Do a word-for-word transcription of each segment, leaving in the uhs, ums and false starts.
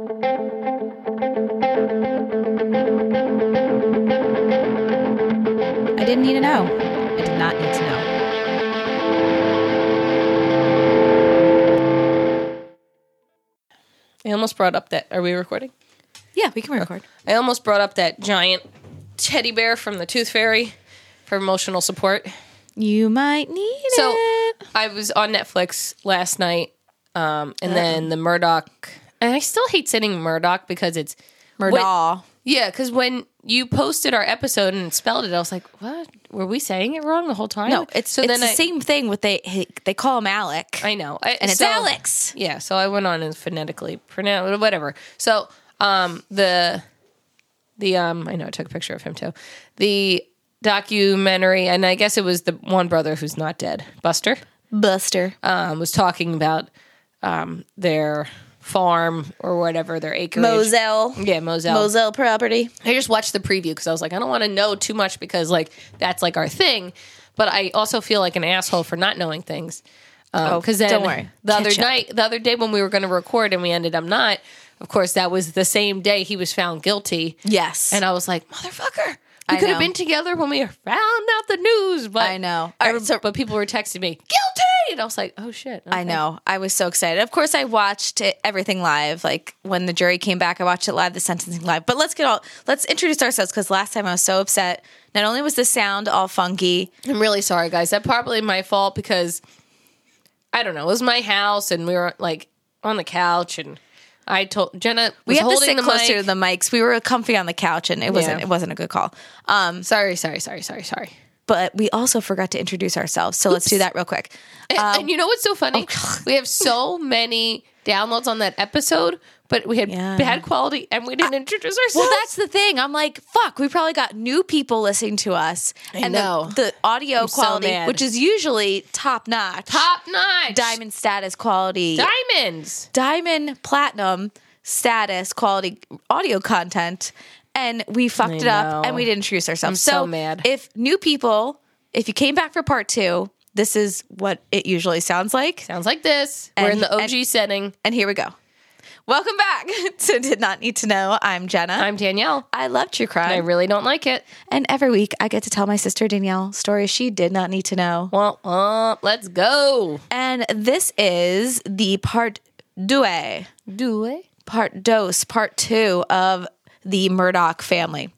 I didn't need to know. I did not need to know. I almost brought up that... Are we recording? Yeah, we can record. I almost brought up that giant teddy bear from the Tooth Fairy for emotional support. You might need so, it. So, I was on Netflix last night, um, and uh-huh. then the Murdoch... And I still hate saying Murdoch because it's... Murdaugh. Yeah, because when you posted our episode and spelled it, I was like, what? Were we saying it wrong the whole time? No, it's, so it's then the I, same thing with they they call him Alec. I know. I, and it's so, Alex. Yeah, so I went on and phonetically pronounced whatever. So um, the, the um, I know, I took a picture of him too. The documentary, and I guess it was the one brother who's not dead, Buster. Buster. Um, was talking about um, their... farm or whatever, their acreage. Moselle. Yeah, Moselle. Moselle property. I just watched the preview because I was like, I don't want to know too much because, like, that's, like, our thing. But I also feel like an asshole for not knowing things. Um, oh, then don't worry. The Catch other up. night, the other day when we were going to record and we ended up not, of course, that was the same day he was found guilty. Yes. And I was like, motherfucker. We I could know. have been together when we found out the news. But I know. I, Right, so, but people were texting me, guilty! And I was like, oh, shit. Okay. I know. I was so excited. Of course, I watched it, everything live. Like, when the jury came back, I watched it live, the sentencing live. But let's get all, let's introduce ourselves, because last time I was so upset. Not only was the sound all funky. I'm really sorry, guys. That's probably my fault because, I don't know, it was my house, and we were, like, on the couch, and... I told Jenna was we had to holding sit the closer mic. to the mics. We were comfy on the couch, and it wasn't Yeah. it wasn't a good call. Um, sorry, sorry, sorry, sorry, sorry. But we also forgot to introduce ourselves, so Oops. let's do that real quick. And, um, and you know what's so funny? Oh, we have so many downloads on that episode, but we had yeah. bad quality, and we didn't I, introduce ourselves. Well, that's the thing. I'm like, fuck. We probably got new people listening to us, I and know. the, the audio I'm quality, so which is usually top notch, top notch, diamond status quality, diamonds, diamond platinum. Status, quality audio content, and we fucked I it up know. and we didn't introduce ourselves. I'm so, so mad. If new people, if you came back for part two, this is what it usually sounds like. Sounds like this. And, We're in the O G and, setting. And here we go. Welcome back to Did Not Need to Know. I'm Jenna. I'm Danielle. I love true crime. And I really don't like it. And every week I get to tell my sister Danielle stories she did not need to know. Well, uh, let's go. And this is the part deux. Deux? Part dose, part two of the Murdoch family.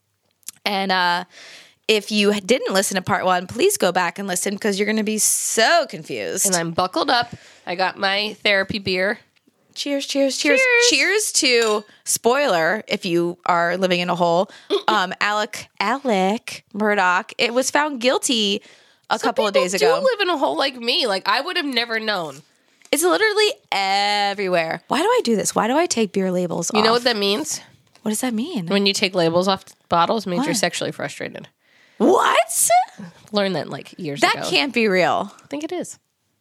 And uh, if you didn't listen to part one, please go back and listen because you're going to be so confused. And I'm buckled up. I got my therapy beer. Cheers, cheers, cheers. Cheers, cheers to, spoiler, if you are living in a hole, um, Alec, Alec Murdoch, it was found guilty a Some couple of days do ago. live in a hole like me. Like, I would have never known. It's literally everywhere. Why do I do this? Why do I take beer labels off? You know what that means? What does that mean? When you take labels off bottles, it means What? you're sexually frustrated. What? Learned that like years That ago. can't be real. I think it is.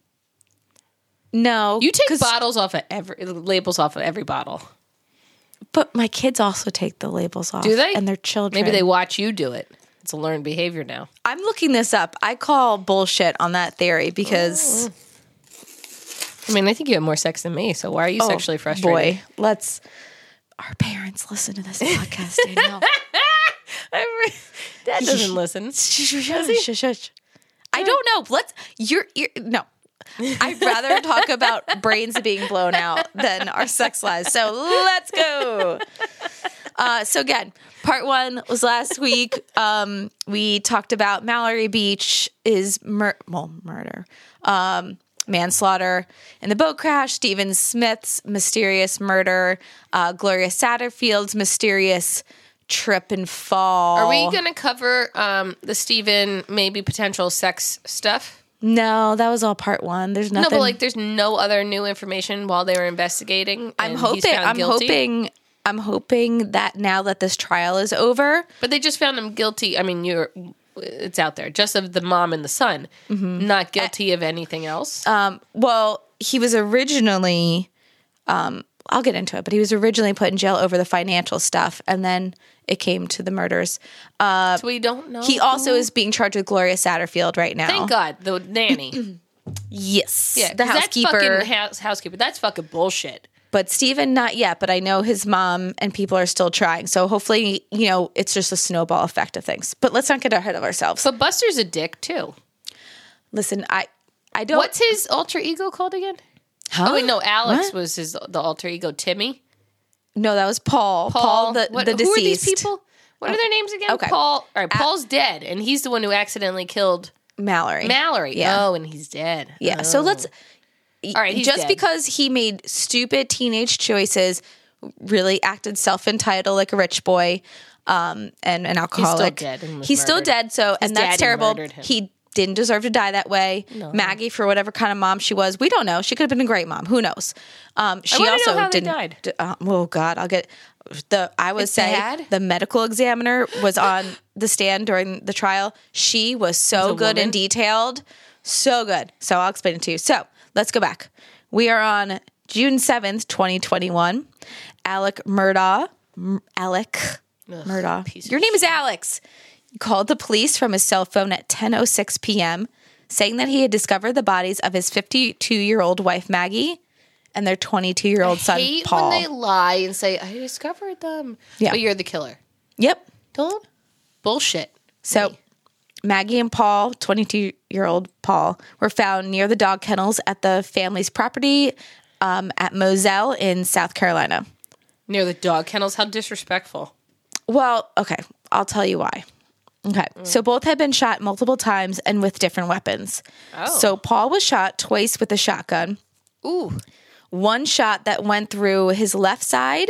No. You take 'cause- bottles off of every labels off of every bottle. But my kids also take the labels off. Do they? And their children. Maybe they watch you do it. It's a learned behavior now. I'm looking this up. I call bullshit on that theory because... Oh. I mean, I think you have more sex than me, so why are you oh, sexually frustrated? Boy, let's... Our parents listen to this podcast, Danielle. re- Dad doesn't listen. Shush, shush, shush, shush. I don't know. Let's... You're... you're no. I'd rather talk about brains being blown out than our sex lives. So let's go. Uh, so again, part one was last week. Um, we talked about Mallory Beach is mur- well, murder, um, manslaughter in the boat crash, Stephen Smith's mysterious murder, uh, Gloria Satterfield's mysterious trip and fall. Are we going to cover um, the Stephen maybe potential sex stuff? No, that was all part one. There's nothing. No, but like, there's no other new information while they were investigating. I'm and hoping. he's found I'm guilty? hoping. I'm hoping that now that this trial is over, But they just found him guilty. I mean, you're. It's out there, just of the mom and the son, Mm-hmm. not guilty of anything else. um, well, he was originally. Um, I'll get into it, but he was originally put in jail over the financial stuff, and then it came to the murders. Uh, so we don't know. he also who? is being charged with Gloria Satterfield right now. Thank God, the nanny. Yes, Yeah, the 'cause housekeeper. That's fucking house, housekeeper. That's fucking bullshit. But Steven, not yet. But I know his mom and people are still trying. So hopefully, you know, it's just a snowball effect of things. But let's not get ahead of ourselves. But Buster's a dick too. Listen, I, I don't. What's his alter ego called again? Huh? Oh wait, no, Alex What? was his the alter ego. Timmy, No, that was Paul. Paul, Paul, the, what, the who deceased. are these people? What are their names again? Okay. Paul. All right, Paul's dead, and he's the one who accidentally killed Mallory. Mallory. Yeah. Oh, and he's dead. Yeah. Oh. So let's. All right, he's just dead. because he made stupid teenage choices, really acted self-entitled like a rich boy, um, and an alcoholic. dead and was He's still murdered. dead. So, His and that's daddy terrible. murdered him. He didn't deserve to die that way. Maggie, for whatever kind of mom she was, we don't know. She could have been a great mom. Who knows? Um, she wanna also know how they didn't. died. d- uh, oh God, I'll get the. I would It's say bad? the medical examiner was on the stand during the trial. She was so a good woman? and detailed, so good. So I'll explain it to you. So let's go back. We are on June seventh, twenty twenty-one. Alec Murdaugh, M- Alec Murdaugh. piece of Your name is Alex. Called the police from his cell phone at ten oh six p.m., saying that he had discovered the bodies of his fifty-two-year-old wife, Maggie, and their twenty-two-year-old son, hate Paul. when they lie and say, "I discovered them." Yeah. But you're the killer. Yep. Don't bullshit. So me. Maggie and Paul, twenty-two-year-old Paul, were found near the dog kennels at the family's property um, at Moselle in South Carolina. Near the dog kennels, how disrespectful. Well, okay, I'll tell you why. Okay, so both had been shot multiple times and with different weapons. Oh. So Paul was shot twice with a shotgun. Ooh. One shot that went through his left side,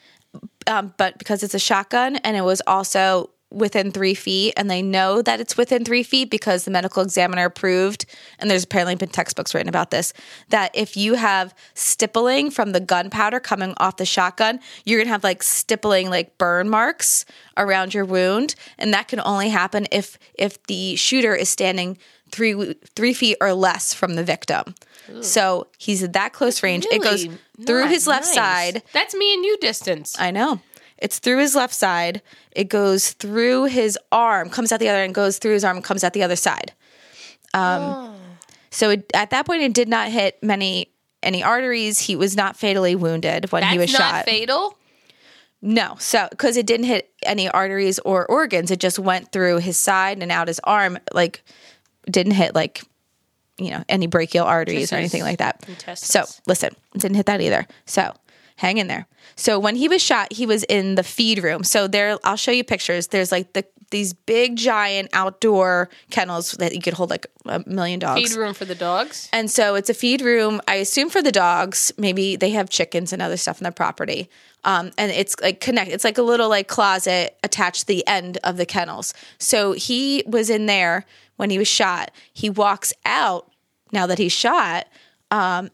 um, but because it's a shotgun and it was also within three feet, and they know that it's within three feet because the medical examiner approved, and there's apparently been textbooks written about this, that if you have stippling from the gunpowder coming off the shotgun, you're going to have like stippling, like burn marks around your wound, and that can only happen if if the shooter is standing three three feet or less from the victim. Ooh. So he's at that close range. It goes Really through not his left nice. side. That's me and you distance. I know. It's through his left side. It goes through his arm, comes out the other, and goes through his arm, and comes out the other side. Um, Oh. So it, at that point, it did not hit many any arteries. He was not fatally wounded when That's he was not shot. fatal? No, so because it didn't hit any arteries or organs, it just went through his side and out his arm. Like, didn't hit like, you know, any brachial arteries Just or anything his like that. intestines. So listen, it didn't hit that either. So hang in there. So when he was shot, he was in the feed room. So there, I'll show you pictures. There's like the these big giant outdoor kennels that you could hold like a million dogs. Feed room for the dogs? And so it's a feed room, I assume for the dogs. Maybe they have chickens and other stuff on their property. Um, and it's like connect. It's like a little like closet attached to the end of the kennels. So he was in there when he was shot. He walks out now that he's shot. Um,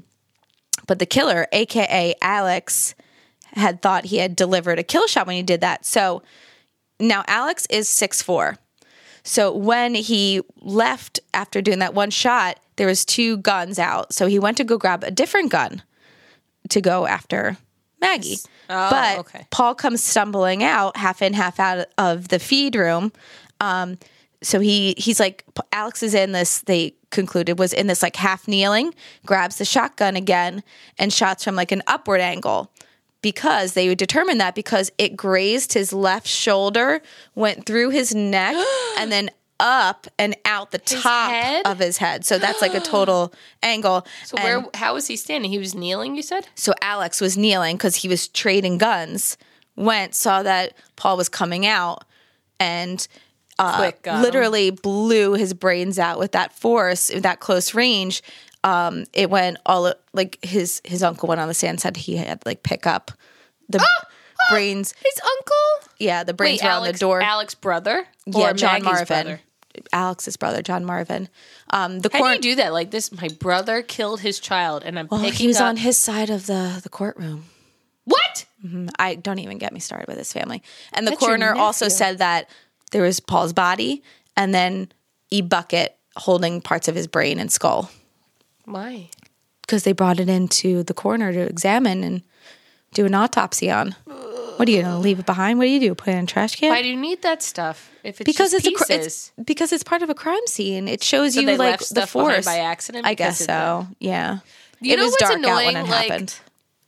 but the killer, A K A Alex, had thought he had delivered a kill shot when he did that. So now Alex is six foot four. So when he left after doing that one shot, there was two guns out. So he went to go grab a different gun to go after Maggie. Oh, but okay. Paul comes stumbling out, half in, half out of the feed room. Um, so he he's like, Alex is in this, they concluded, was in this like half kneeling, grabs the shotgun again and shots from like an upward angle. Because they would determine that because it grazed his left shoulder, went through his neck, and then up and out the top head? of his head. So that's like a total angle. So And where? How was he standing? He was kneeling, you said? so Alex was kneeling because he was trading guns, went, saw that Paul was coming out, and uh, Quick got him. literally blew his brains out with that force, with that close range. Um, it went all like his his uncle went on the stand, said he had like pick up the brains. His uncle? Yeah, the brains Wait, were Alex, on the door. Alex brother? yeah, Or John Maggie's Marvin, brother? Alex's brother, John Marvin. Um, the How court. do you do that? Like this, my brother killed his child, and I'm well, picking he was up. on his side of the the courtroom. What? I don't even get me started with his family. And the That's your coroner also nephew. said that there was Paul's body and then E Bucket holding parts of his brain and skull Why? because they brought it into the coroner to examine and do an autopsy on. What are you gonna leave it behind? What do you do? Put it in a trash can? Why do you need that stuff? If it's because just it's a cr- pieces? it's because it's part of a crime scene. It shows So you they like left the stuff behind force by accident I because guess of so. Yeah. You it know was what's dark out when annoying? it Like, happened.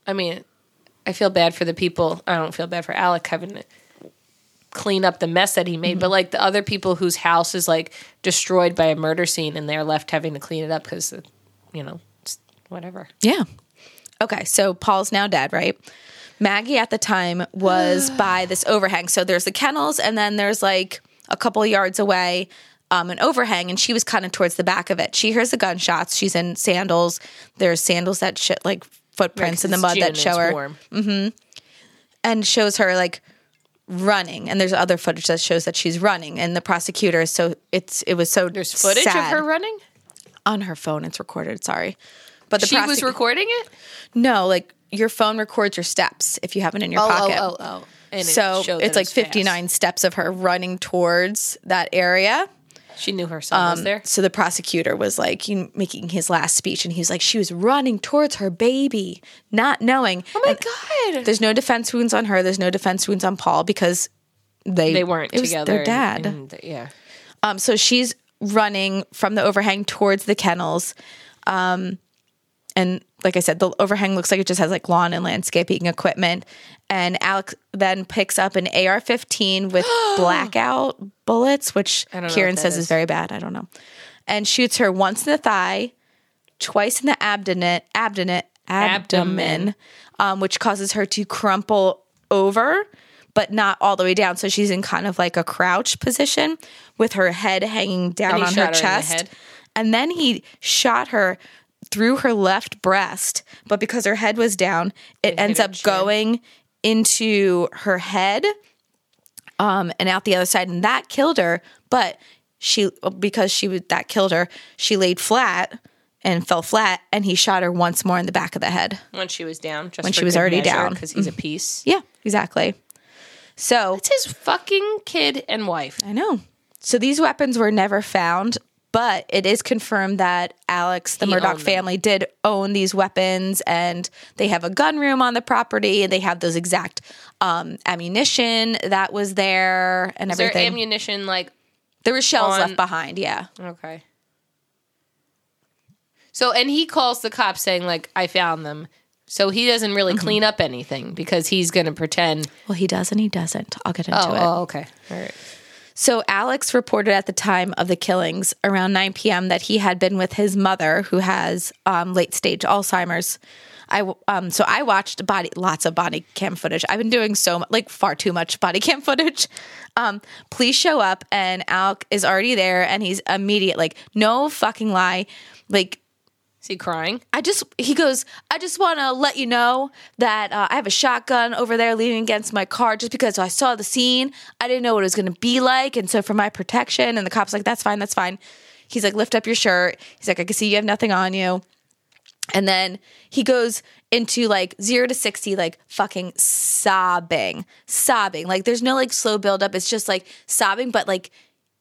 I mean, I feel bad for the people. I don't feel bad for Alec having to clean up the mess that he made, mm-hmm. but like the other people whose house is like destroyed by a murder scene and they're left having to clean it up because, you know, it's whatever. Yeah. Okay, so Paul's now dead, right? Maggie at the time was by this overhang. So there's the kennels, and then there's like a couple yards away um, an overhang, and she was kind of towards the back of it. She hears the gunshots. She's in sandals. There's sandals that sh- like footprints right, in the mud June, that show her. Mm-hmm. And shows her like running. And there's other footage that shows that she's running. And the prosecutor is so it's it was so there's footage sad. of her running on her phone. It's recorded. Sorry, but the she prosec- was recording it. No, like your phone records your steps if you have it in your oh, pocket. Oh, oh, oh. And so it it's like it fifty-nine fast. steps of her running towards that area. She knew her son um, was there. So the prosecutor was like you know, making his last speech, and he was like, she was running towards her baby, not knowing. Oh my and God. There's no defense wounds on her. There's no defense wounds on Paul because they they weren't it was together. Their dad. And, and, yeah. Um. So she's running from the overhang towards the kennels. Um. And like I said, the overhang looks like it just has like lawn and landscaping equipment. And Alex then picks up an A R fifteen with blackout bullets, which Kieran says is. is very bad. I don't know. And shoots her once in the thigh, twice in the abdomen, abdomen, abdomen, abdomen. Um, which causes her to crumple over, but not all the way down. So she's in kind of like a crouch position with her head hanging down on her chest. Her in the head. And then he shot her through her left breast, but because her head was down, it, it ends up chin. going into her head um, and out the other side, and that killed her. But she, because she was that killed her, she laid flat and fell flat, and he shot her once more in the back of the head when she was down. Just when she was already measure, down, because he's a piece. Yeah, exactly. So it's his fucking kid and wife. I know. So these weapons were never found. But it is confirmed that Alex, the he Murdaugh family, did own these weapons, and they have a gun room on the property, and they have those exact um, ammunition that was there and was everything. There ammunition like there were shells on... left behind, yeah. Okay. So, and he calls the cops saying, like, I found them. So he doesn't really mm-hmm. clean up anything because he's going to pretend. Well, he does and he doesn't. I'll get into oh, it. Oh, okay. All right. So Alex reported at the time of the killings around nine p.m. that he had been with his mother, who has um, late stage Alzheimer's. I um, so I watched body lots of body cam footage. I've been doing so much, like far too much body cam footage. Um, police show up and Alec is already there, and he's immediate, like no fucking lie, like. Is he crying? I just, he goes, I just want to let you know that uh, I have a shotgun over there leaning against my car just because I saw the scene. I didn't know what it was going to be like. And so for my protection, and the cop's like, that's fine, that's fine. He's like, lift up your shirt. He's like, I can see you have nothing on you. And then he goes into like zero to sixty, like fucking sobbing, sobbing. Like there's no like slow buildup. It's just like sobbing, but like,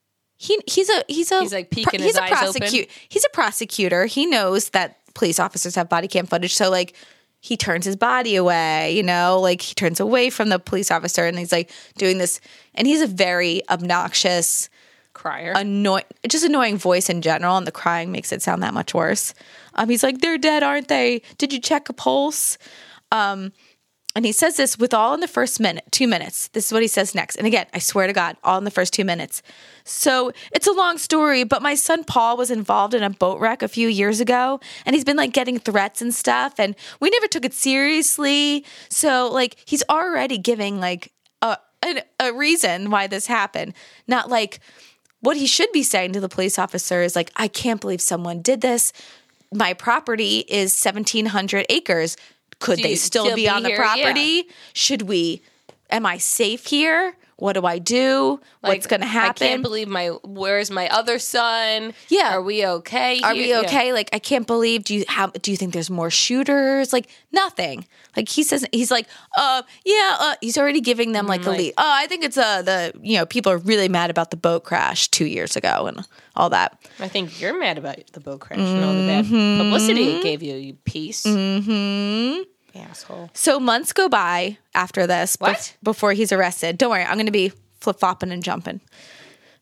He he's a he's a he's like peeking pro, his he's a eyes prosecu- open. He's a prosecutor. He knows that police officers have body cam footage, so like he turns his body away. You know, like he turns away from the police officer, and he's like doing this. And he's a very obnoxious crier, annoying, just annoying voice in general. And the crying makes it sound that much worse. Um, he's like, "They're dead, aren't they? Did you check a pulse?" Um. And he says this with all in the first minute, two minutes. This is what he says next. And again, I swear to God, all in the first two minutes. So it's a long story, but my son Paul was involved in a boat wreck a few years ago, and he's been like getting threats and stuff, and we never took it seriously. So like he's already giving like a, a, a reason why this happened. Not like what he should be saying to the police officer is like, I can't believe someone did this. My property is seventeen hundred acres. Could do they you, still, still be, be on the here? property? Yeah. Should we, am I safe here? What do I do? Like, What's going to happen? I can't believe my, where's my other son? Yeah. Are we okay Are here? we okay? Yeah. Like, I can't believe, do you have, do you think there's more shooters? Like, nothing. Like, he says, he's like, uh, yeah, uh, he's already giving them like, mm, like a lead. Oh, I think it's, uh, the, you know, people are really mad about the boat crash two years ago and all that. I think you're mad about the boat crash mm-hmm. and all the bad publicity it gave you, you piece. Mm-hmm. Asshole. So months go by after this what? Bef- before he's arrested. Don't worry, I'm going to be flip-flopping and jumping.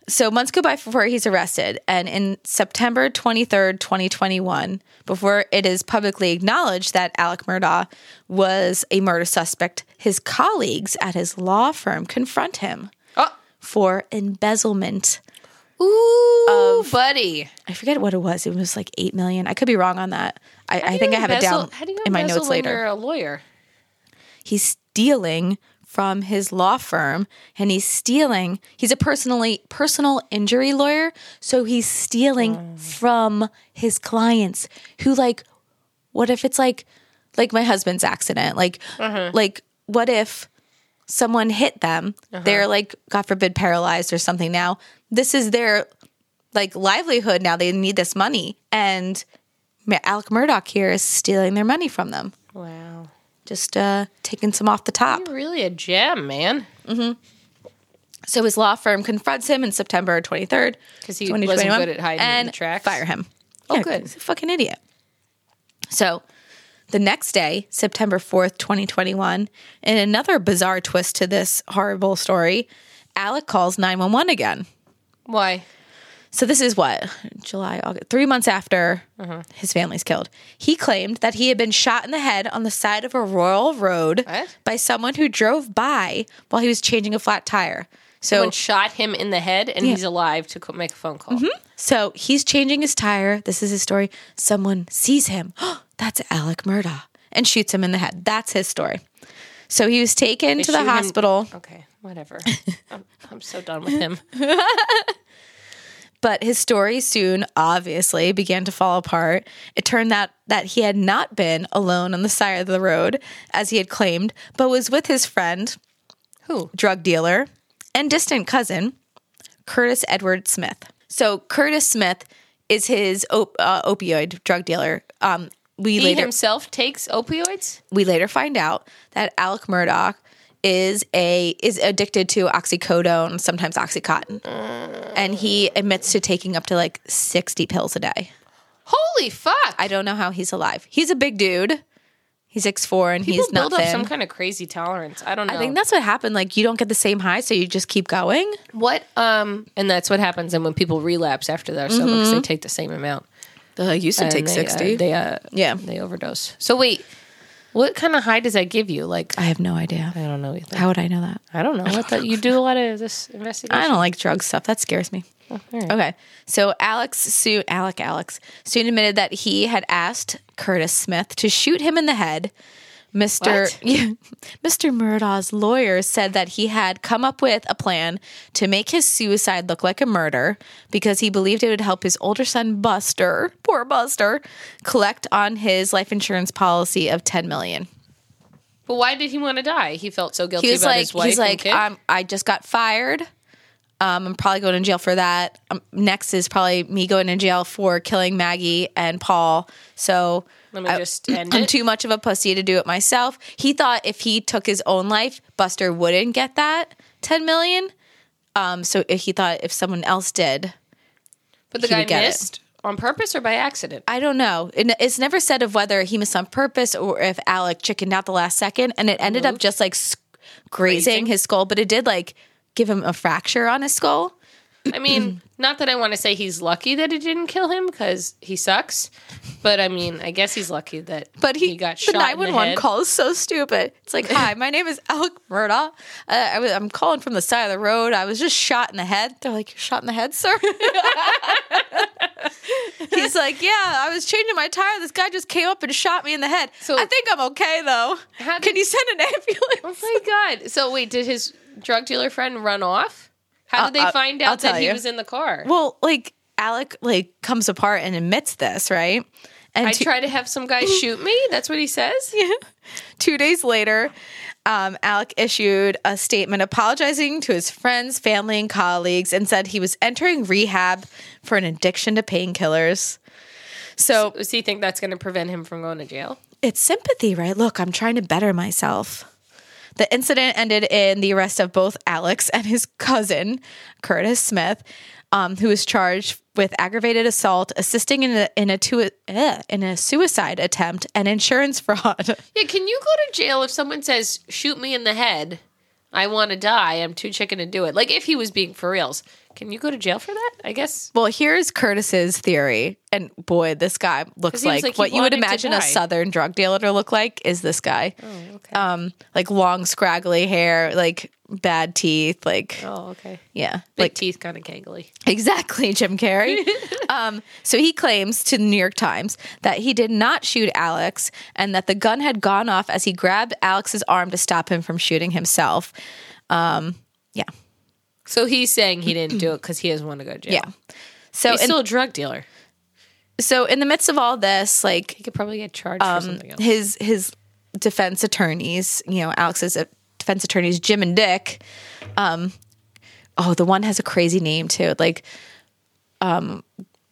So months go by before he's arrested. And in September twenty-third, twenty twenty-one, before it is publicly acknowledged that Alec Murdaugh was a murder suspect, his colleagues at his law firm confront him Oh. for embezzlement. Ooh, buddy. I forget what it was. It was like eight million. I could be wrong on that. I, I think I have embezzle, it down how do you in my embezzle notes when later. You're a lawyer. He's stealing from his law firm, and he's stealing. He's a personally personal injury lawyer, so he's stealing Mm. from his clients. Who like, what if it's like, like my husband's accident? Like, Uh-huh. like what if someone hit them? Uh-huh. They're like, God forbid, paralyzed or something. Now this is their like livelihood. Now they need this money, and Alec Murdaugh here is stealing their money from them. Wow. Just uh, taking some off the top. You're really a gem, man. So his law firm confronts him in September twenty-third, 'Cause he wasn't good at hiding in and the tracks? fire him. Oh, Yeah, good. He's a fucking idiot. So the next day, September fourth, twenty twenty-one, in another bizarre twist to this horrible story, Alec calls nine one one again. Why? So this is what? July, August, three months after Uh-huh. his family's killed. He claimed that he had been shot in the head on the side of a rural road What? by someone who drove by while he was changing a flat tire. So, Someone shot him in the head, and he's alive to co- make a phone call. so he's changing his tire. This is his story. Someone sees him. That's Alec Murdaugh, and shoots him in the head. That's his story. So he was taken They to the shoot him- hospital. Okay, whatever. I'm, I'm so done with him. But his story soon, obviously, began to fall apart. It turned out that he had not been alone on the side of the road, as he had claimed, but was with his friend, Who? drug dealer, and distant cousin, Curtis Edward Smith. So Curtis Smith is his op- uh, opioid drug dealer. Um, we He later himself takes opioids? we later find out that Alec Murdaugh is a is addicted to oxycodone, sometimes Oxycontin, and he admits to taking up to like sixty pills a day. Holy fuck! I don't know how he's alive. He's a big dude. He's six foot four and People he's not build up thin. some kind of crazy tolerance. I don't know. I think that's what happened. Like you don't get the same high, so you just keep going. what. Um, and that's what happens. And when people relapse after they're sober, because they take the same amount. I used to And take they, sixty. Uh, they uh, Yeah. they overdose. So wait, what kind of high does that give you? Like I have no idea. I don't know either. How would I know that? I don't know. I thought you do a lot of this investigation. I don't like drug stuff. That scares me. all right. Okay. So Alex soon Alec Alex soon admitted that he had asked Curtis Smith to shoot him in the head. Mister What? Yeah, Mister Murdaugh's lawyer said that he had come up with a plan to make his suicide look like a murder because he believed it would help his older son Buster, poor Buster, collect on his life insurance policy of ten million dollars. But why did he want to die? He felt so guilty He was about like, his wife he's and like, kid? um, I just got fired. Um, I'm probably going to jail for that. Um, next is probably me going to jail for killing Maggie and Paul. So Let me I- just end I'm it. too much of a pussy to do it myself. He thought if he took his own life, Buster wouldn't get that ten million. Um, so if he thought if someone else did, But the he guy would get it. missed on purpose or by accident? I don't know. It, it's never said of whether he missed on purpose or if Alec chickened out the last second, and it ended up just like s- grazing Grazing? his skull, but it did like give him a fracture on his skull. I mean, not that I want to say he's lucky that it didn't kill him because he sucks, but I mean, I guess he's lucky that But he, got the shot in nine the one one head. call is so stupid. It's like, hi, my name is Alec Murdaugh. Uh, I was, I'm calling from the side of the road. I was just shot in the head. They're like, you're shot in the head, sir? He's like, yeah, I was changing my tire. This guy just came up and shot me in the head. So- I think I'm okay, though. How Can did- you send an ambulance? Oh my God. So wait, did his drug dealer friend run off? How did they Uh, uh, find I'll out that tell he you. was in the car? Well, like, Alec, like, comes apart and admits this, right? And I two- try to have some guy shoot me? That's what he says? Two days later, um, Alec issued a statement apologizing to his friends, family, and colleagues and said he was entering rehab for an addiction to painkillers. So Does he think that's going to prevent him from going to jail? it's sympathy, right? Look, I'm trying to better myself. The incident ended in the arrest of both Alex and his cousin, Curtis Smith, um, who was charged with aggravated assault, assisting in a in a, tu- uh, in a suicide attempt, and insurance fraud. Yeah, can you go to jail if someone says, shoot me in the head? I want to die. I'm too chicken to do it. Like if he was being for reals, can you go to jail for that? I guess. Well, here's Curtis's theory. And boy, this guy looks he was like, like, he what you would wanted to imagine a die. Southern drug dealer to look like is this guy. Oh, okay. Um, like long, scraggly hair, like bad teeth, like, oh, okay. yeah. Big like teeth, kind of gangly. Exactly, Jim Carrey. um, so he claims to the New York Times that he did not shoot Alex and that the gun had gone off as he grabbed Alex's arm to stop him from shooting himself. Um, yeah. So he's saying he didn't do it because he doesn't want to go to jail. Yeah. So He's in, still a drug dealer. so in the midst of all this, like He could probably get charged for something else. his his defense attorneys, you know, Alex's uh, defense attorneys, Jim and Dick. Um, oh, the one has a crazy name too, like um,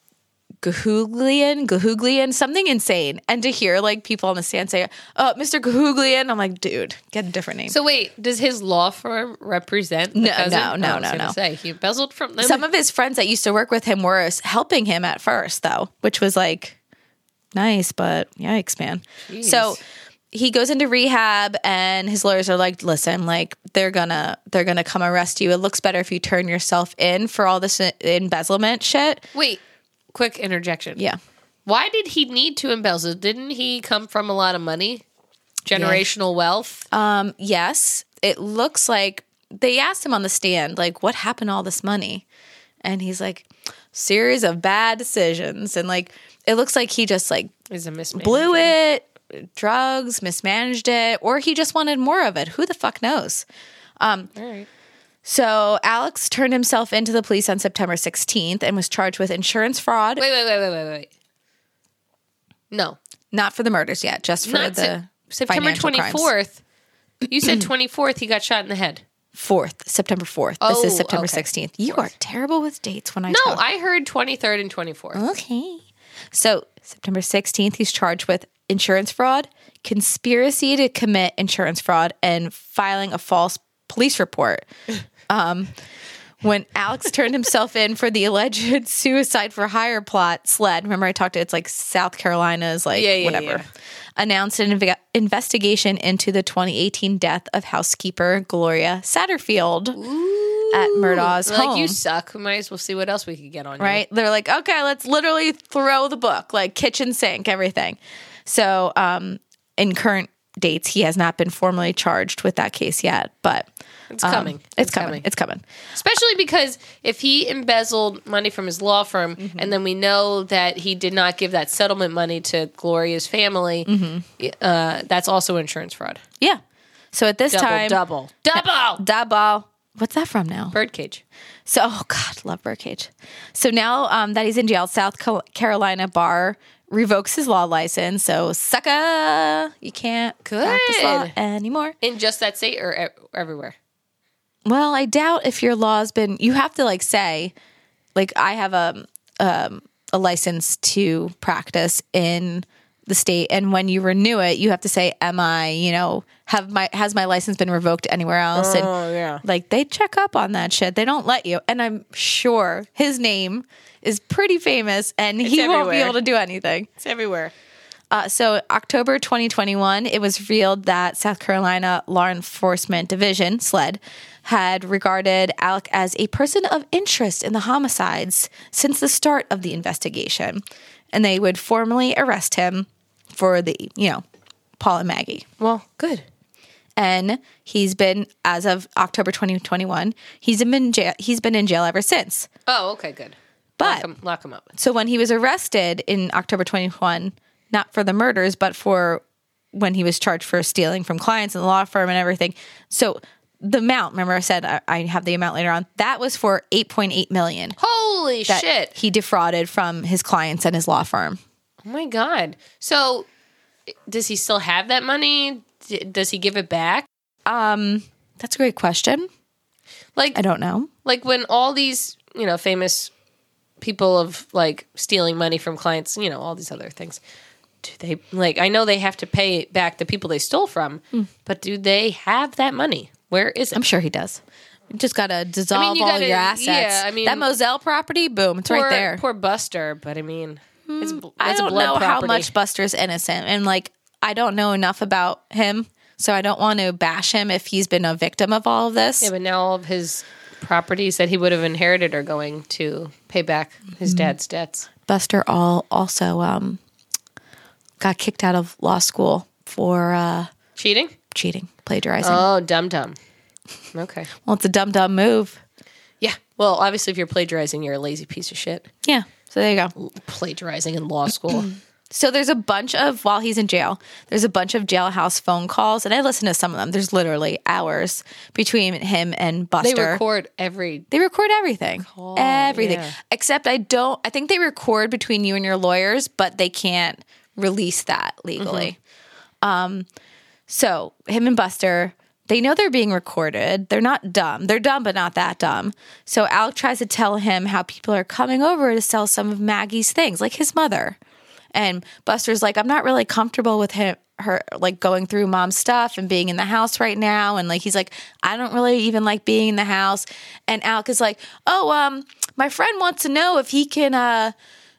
Gahuglian, Gahuglian, something insane. And to hear like people on the stand say, "Oh, Mister Gahuglian," I'm like, dude, get a different name. So wait, does his law firm represent the No, cousin? no, no, Oh, I was no, gonna no. Say he embezzled from them. Some of his friends that used to work with him were helping him at first, though, which was like nice, but yikes, man. Jeez. So he goes into rehab, and his lawyers are like, "Listen, like they're gonna they're gonna come arrest you. It looks better if you turn yourself in for all this embezzlement shit." Wait, quick interjection. Yeah, Why did he need to embezzle? Didn't he come from a lot of money? Generational wealth? um, yes. It looks like they asked him on the stand, like, "What happened to all this money?" And he's like, "Series of bad decisions," and like it looks like he just like Is a mismatch. blew it, drugs, mismanaged it, or he just wanted more of it. Who the fuck knows? All right. So Alex turned himself into the police on September sixteenth and was charged with insurance fraud. Wait, wait, wait, wait, wait, wait. No. Not for the murders yet, just for Not the Se- September financial crimes. twenty-fourth. You said twenty-fourth he got shot in the head. fourth, September fourth. This Oh, is September okay. sixteenth. You are terrible with dates when I No, talk. I heard twenty-third and twenty-fourth. Okay. So September sixteenth, he's charged with insurance fraud, conspiracy to commit insurance fraud, and filing a false police report. Um, when Alex turned himself in for the alleged suicide for hire plot, SLED, remember I talked to it's like South Carolina's like Yeah, yeah, whatever, yeah. announced an inve- investigation into the twenty eighteen death of housekeeper Gloria Satterfield at Murdaugh's Like, home. you suck. We might as well see what else we could get on you. Right? They're like, okay, let's literally throw the book, like kitchen sink, everything. So, um, in current dates, he has not been formally charged with that case yet, but It's um, coming. It's, It's coming. coming. It's coming. Especially because if he embezzled money from his law firm, Mm-hmm. and then we know that he did not give that settlement money to Gloria's family, Mm-hmm. uh, that's also insurance fraud. Yeah. So at this Double, time, double, double. double. What's that from now? Birdcage. So, oh God, love Birdcage. So now um, that he's in jail, South Cal- Carolina bar revokes his law license. So, sucker, you can't practice law Good. anymore. In just that state or e- everywhere? Well, I doubt if your law's been. You have to like say, like I have a um, a license to practice in the state, and when you renew it, you have to say, "Am I? You know, have my has my license been revoked anywhere else?" And Oh, yeah. like they check up on that shit. They don't let you. And I'm sure his name is pretty famous, and he won't be everywhere. able to do anything. It's everywhere. Uh, so October twenty twenty-one, it was revealed that South Carolina Law Enforcement Division, SLED, had regarded Alec as a person of interest in the homicides since the start of the investigation. And they would formally arrest him for the, you know, Paul and Maggie. Well, good. And he's been, as of October twenty twenty-one, he's been in jail, he's been in jail ever since. Oh, okay, good. But- lock him, lock him up. So when he was arrested in October twenty-one, not for the murders, but for when he was charged for stealing from clients in the law firm and everything. So the amount, remember I said I, I have the amount later on, that was for eight point eight million Holy that shit! he defrauded from his clients and his law firm. Oh my god. So, does he still have that money? D- does he give it back? Um, that's a great question. Like, I don't know. like when all these, you know, famous people of like stealing money from clients, you know, all these other things. Do they like? I know they have to pay back the people they stole from, but do they have that money? Where is it? I'm sure he does. You just got to dissolve you all gotta- your assets. yeah, I mean- that Moselle property, boom, it's poor, right there. Poor Buster, but I mean, it's, bl- I it's don't blood know how property. much Buster's innocent, and like I don't know enough about him So I don't want to bash him if he's been a victim of all of this. Yeah, but now all of his properties that he would have inherited are going to pay back his dad's debts. Buster all also um, got kicked out of law school for uh, Cheating? cheating, plagiarizing. Oh, dumb dumb. Okay. Well, it's a dumb, dumb move. Yeah. Well, obviously, if you're plagiarizing, you're a lazy piece of shit. Yeah. So there you go. Plagiarizing in law school. So there's a bunch of, while he's in jail, there's a bunch of jailhouse phone calls, and I listened to some of them. There's literally hours between him and They Buster. record every. They record everything. everything. yeah. Except I don't, I think they record between you and your lawyers, but they can't release that legally. Um, so him and Buster, they know they're being recorded. They're not dumb. They're dumb, but not that dumb. So Alec tries to tell him how people are coming over to sell some of Maggie's things, like his mother. And Buster's like, I'm not really comfortable with him, her, like going through mom's stuff and being in the house right now. And like, he's like, I don't really even like being in the house. And Alec is like, oh, um, my friend wants to know if he can, uh,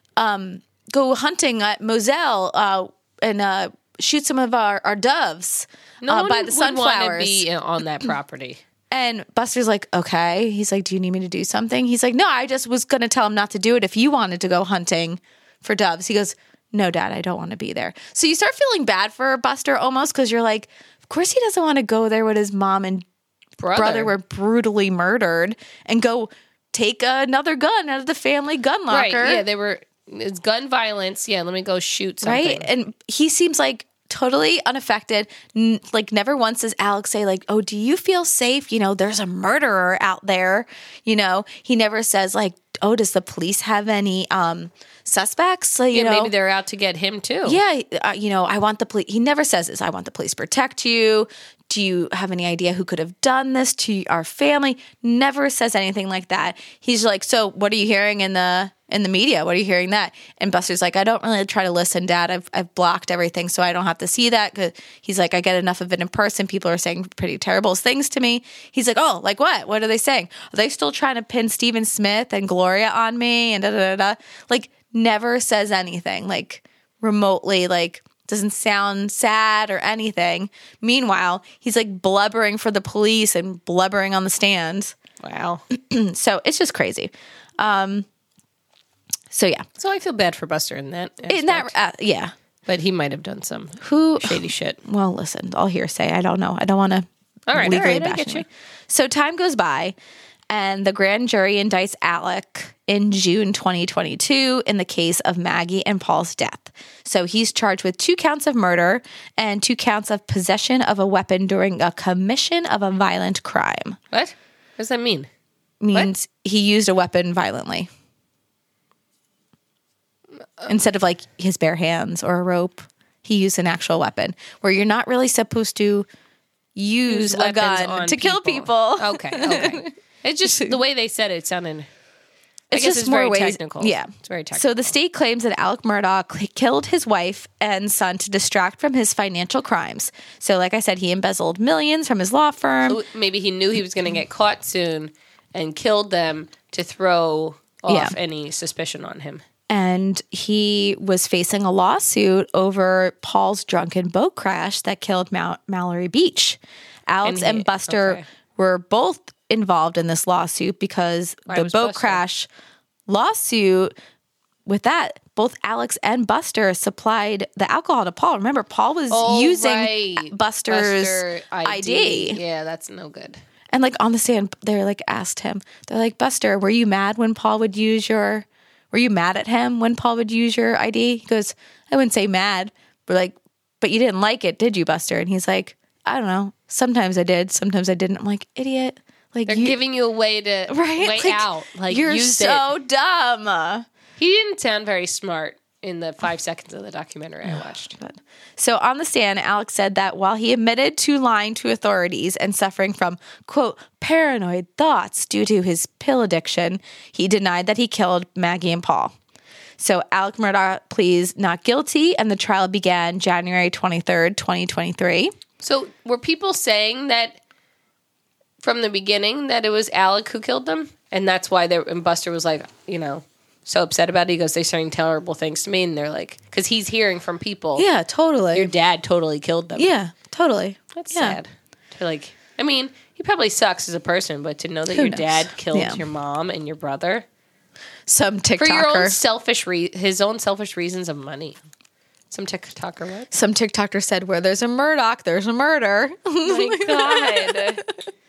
um, go hunting at Moselle, uh, and, uh, shoot some of our, our doves, No uh, one by the would sunflowers. want to be on that property. And Buster's like, okay. He's like, do you need me to do something? He's like, no, I just was going to tell him not to do it if you wanted to go hunting for doves. He goes, no, Dad, I don't want to be there. So you start feeling bad for Buster almost because you're like, of course he doesn't want to go there when his mom and Brother. brother were brutally murdered and go take another gun out of the family gun locker. Right. Yeah, they were. It's gun violence. Yeah, let me go shoot something. Right? And he seems like totally unaffected. N- like never once does Alex say like, oh, do you feel safe? You know, there's a murderer out there. You know, he never says like, oh, does the police have any um, suspects? So, you Yeah, know, maybe they're out to get him too. yeah, uh, you know, I want the police. He never says this. I want the police to protect you. Do you have any idea who could have done this to our family? Never says anything like that. He's like, so what are you hearing in the in the media? What are you hearing that? And Buster's like, I don't really try to listen, Dad. I've I've blocked everything, so I don't have to see that. Cause he's like, I get enough of it in person. People are saying pretty terrible things to me. He's like, oh, like what? What are they saying? Are they still trying to pin Stephen Smith and Gloria on me? And da da da da. Like, never says anything. Like remotely, like. Doesn't sound sad or anything. Meanwhile, he's like blubbering for the police and blubbering on the stand. Wow. So it's just crazy. Um, so yeah, So I feel bad for Buster in that. Aspect. in that uh, yeah. But he might have done some Who? shady shit. Well, listen, all hearsay. I don't know. I don't want to All right, legally all right, I bash get anyone. you. So time goes by, and the grand jury indicts Alec in June twenty twenty-two in the case of Maggie and Paul's death. So he's charged with two counts of murder and two counts of possession of a weapon during a commission of a violent crime. What? What does that mean? Means he used a weapon violently. Instead of like his bare hands or a rope, he used an actual weapon where you're not really supposed to use, Use a weapons gun on to kill people. Okay, okay. It's just the way they said it, it sounded. I It's guess just it's more very ways. technical. Yeah, It's very technical. So the state claims that Alec Murdaugh cl- killed his wife and son to distract from his financial crimes. So, like I said, he embezzled millions from his law firm. So maybe he knew he was going to get caught soon and killed them to throw off Yeah. any suspicion on him. And he was facing a lawsuit over Paul's drunken boat crash that killed Mal- Mallory Beach. Alex And and, he- Buster okay. were both involved in this lawsuit because Why the was boat Buster? crash lawsuit, with that, both Alex and Buster supplied the alcohol to Paul. Remember, Paul was Oh, using right. Buster's Buster I D. Yeah, that's no good. And like on the stand, they're like asked him, they're like, Buster, were you mad when Paul would use your, were you mad at him when Paul would use your I D? He goes, I wouldn't say mad. We're like, but you didn't like it, did you, Buster? And he's like, I don't know. Sometimes I did. Sometimes I didn't. I'm like, idiot. Like They're you, giving you a way to right? way Like, out. Like you're use so it. dumb. He didn't sound very smart in the five seconds of the documentary I watched. So on the stand, Alex said that while he admitted to lying to authorities and suffering from, quote, paranoid thoughts due to his pill addiction, he denied that he killed Maggie and Paul. So Alec Murdaugh pleads not guilty, and the trial began January twenty-third, twenty twenty-three. So were people saying that from the beginning that it was Alec who killed them? And that's why they and Buster was like, you know, so upset about it. He goes, they're saying terrible things to me. And they're like, because he's hearing from people. Yeah, totally. Your dad totally killed them. yeah, Totally. That's Yeah. sad. To like, I mean, he probably sucks as a person, but to know that Who your knows? dad killed Yeah. your mom and your brother Some TikToker. for your own selfish re- his own selfish reasons of money. Some TikToker what? Some TikToker said, where there's a Murdoch, there's a murder. Oh my god.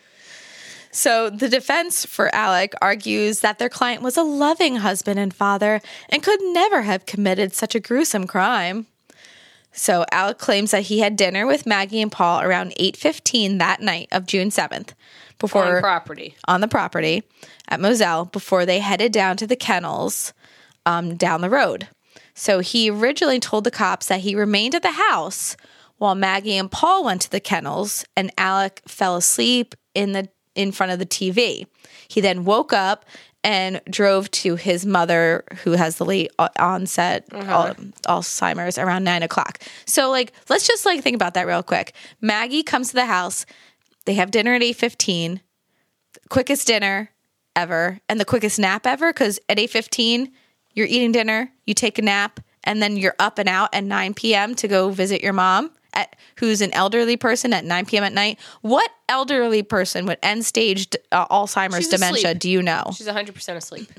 So the defense for Alec argues that their client was a loving husband and father and could never have committed such a gruesome crime. So Alec claims that he had dinner with Maggie and Paul around eight fifteen that night of June seventh before On property. on the property at Moselle before they headed down to the kennels um, down the road. So he originally told the cops that he remained at the house while Maggie and Paul went to the kennels and Alec fell asleep in the in front of the T V. He then woke up and drove to his mother, who has the late onset Uh-huh. al- Alzheimer's, around nine o'clock. So, like, let's just like think about that real quick. Maggie comes to the house. They have dinner at eight fifteen. Quickest dinner ever, and the quickest nap ever. Because at eight fifteen, you're eating dinner, you take a nap, and then you're up and out at nine p.m. to go visit your mom, at who's an elderly person at nine p.m. at night. What elderly person with end stage uh, Alzheimer's She's dementia asleep. do you know? She's one hundred percent asleep.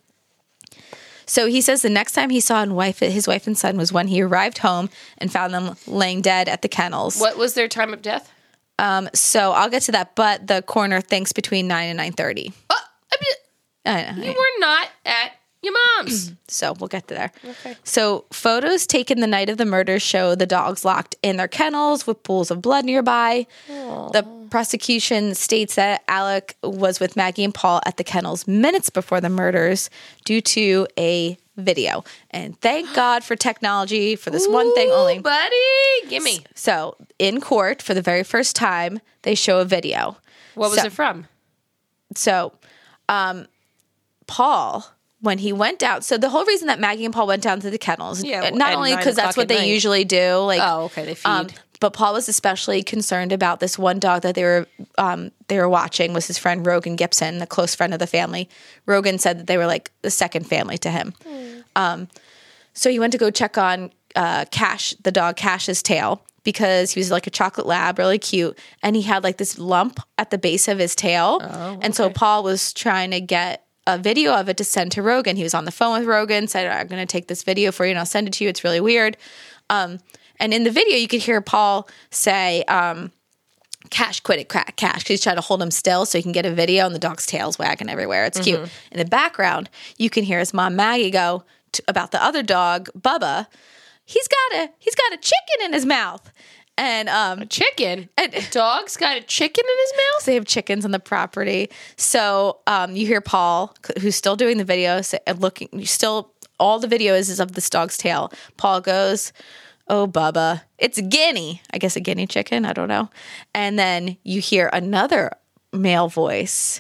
So he says the next time he saw his wife, his wife and son was when he arrived home and found them laying dead at the kennels. What was their time of death? Um, so I'll get to that, but the coroner thinks between nine and nine thirty. Oh, I mean, you were not at your mom's. So we'll get to there. Okay. So photos taken the night of the murder show the dogs locked in their kennels with pools of blood nearby. The prosecution states that Alec was with Maggie and Paul at the kennels minutes before the murders due to a video. And thank God for technology for this one thing only. Buddy, gimme. So in court, for the very first time, they show a video. What was So- it from? So, um, Paul, when he went down, so the whole reason that Maggie and Paul went down to the kennels, Yeah, uh, not at only nine because that's o'clock what at they night. usually do, like, Oh, okay, they feed. um, but Paul was especially concerned about this one dog that they were um, they were watching was his friend Rogan Gibson, a close friend of the family. Rogan said that they were like the second family to him. Um, so he went to go check on uh, Cash, the dog Cash's tail, because he was like a chocolate lab, really cute, and he had like this lump at the base of his tail. Oh, And so Paul was trying to get a video of it to send to Rogan. He was on the phone with Rogan, said, I'm going to take this video for you and I'll send it to you. It's really weird. Um, and in the video, you could hear Paul say, um, Cash, quit it, crack, Cash. 'Cause he's trying to hold him still so he can get a video, and the dog's tail's wagging everywhere. It's cute. In the background, you can hear his mom, Maggie, go to, about the other dog, Bubba. He's got a he's got a chicken in his mouth. And um, Chicken? And- A dog's got a chicken in his mouth? they have chickens on the property. So um, you hear Paul, who's still doing the video, say, looking, still, all the video is, is of this dog's tail. Paul goes, oh, Bubba, it's a guinea. I guess a guinea chicken. I don't know. And then you hear another male voice,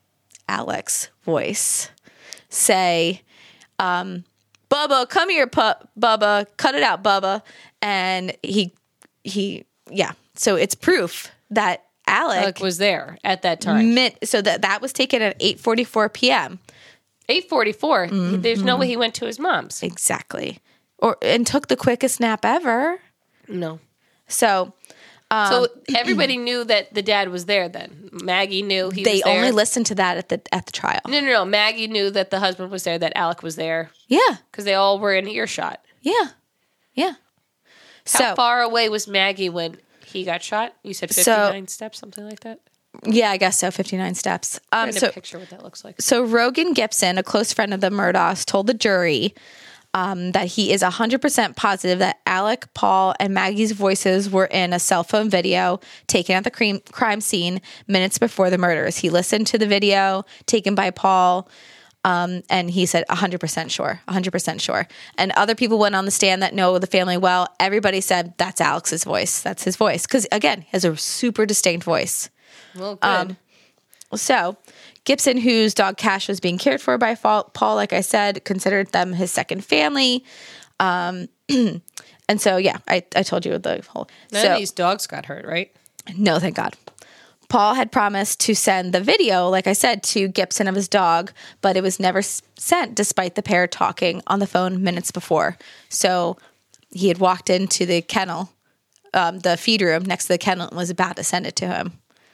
Alec's voice, say, um, Bubba, come here, pup, Bubba, cut it out, Bubba. And he, he, yeah. So it's proof that Alec, Alec was there at that time. Mit, so that that was taken at eight forty-four p.m. eight forty-four. There's no way he went to his mom's. Exactly. Or and took the quickest nap ever. No. So So everybody knew that the dad was there then. Maggie knew he they was there. only listened to that at the at the trial. No, no, no. Maggie knew that the husband was there, that Alec was there, Yeah. because they all were in earshot. Yeah. Yeah. How So far away was Maggie when he got shot? You said So- fifty-nine steps, something like that? yeah, I guess so. fifty-nine steps. Um Trying to so picture what that looks like. So Rogan Gibson, a close friend of the Murdochs, told the jury um, that he is one hundred percent positive that Alec, Paul, and Maggie's voices were in a cell phone video taken at the crime, crime scene minutes before the murders. He listened to the video taken by Paul, um, and he said one hundred percent sure, one hundred percent sure. And other people went on the stand that know the family well. Everybody said, that's Alex's voice. That's his voice. Because, again, he has a super distinct voice. Well, good. So, Gibson, whose dog Cash was being cared for by Paul, like I said, considered them his second family. Um, and so, yeah, I, I told you the whole. None so, of these dogs got hurt, right? no, thank God. Paul had promised to send the video, like I said, to Gibson of his dog, but it was never s- sent despite the pair talking on the phone minutes before. So he had walked into the kennel um, the feed room next to the kennel and was about to send it to him.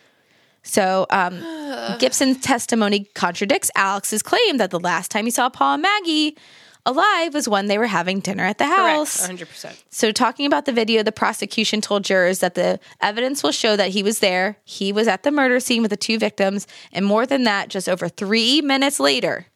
So um, Gibson's testimony contradicts Alex's claim that the last time he saw Paul and Maggie alive was when they were having dinner at the house. Correct, one hundred percent. So talking about the video, the prosecution told jurors that the evidence will show that he was there. He was at the murder scene with the two victims. And more than that, just over three minutes later,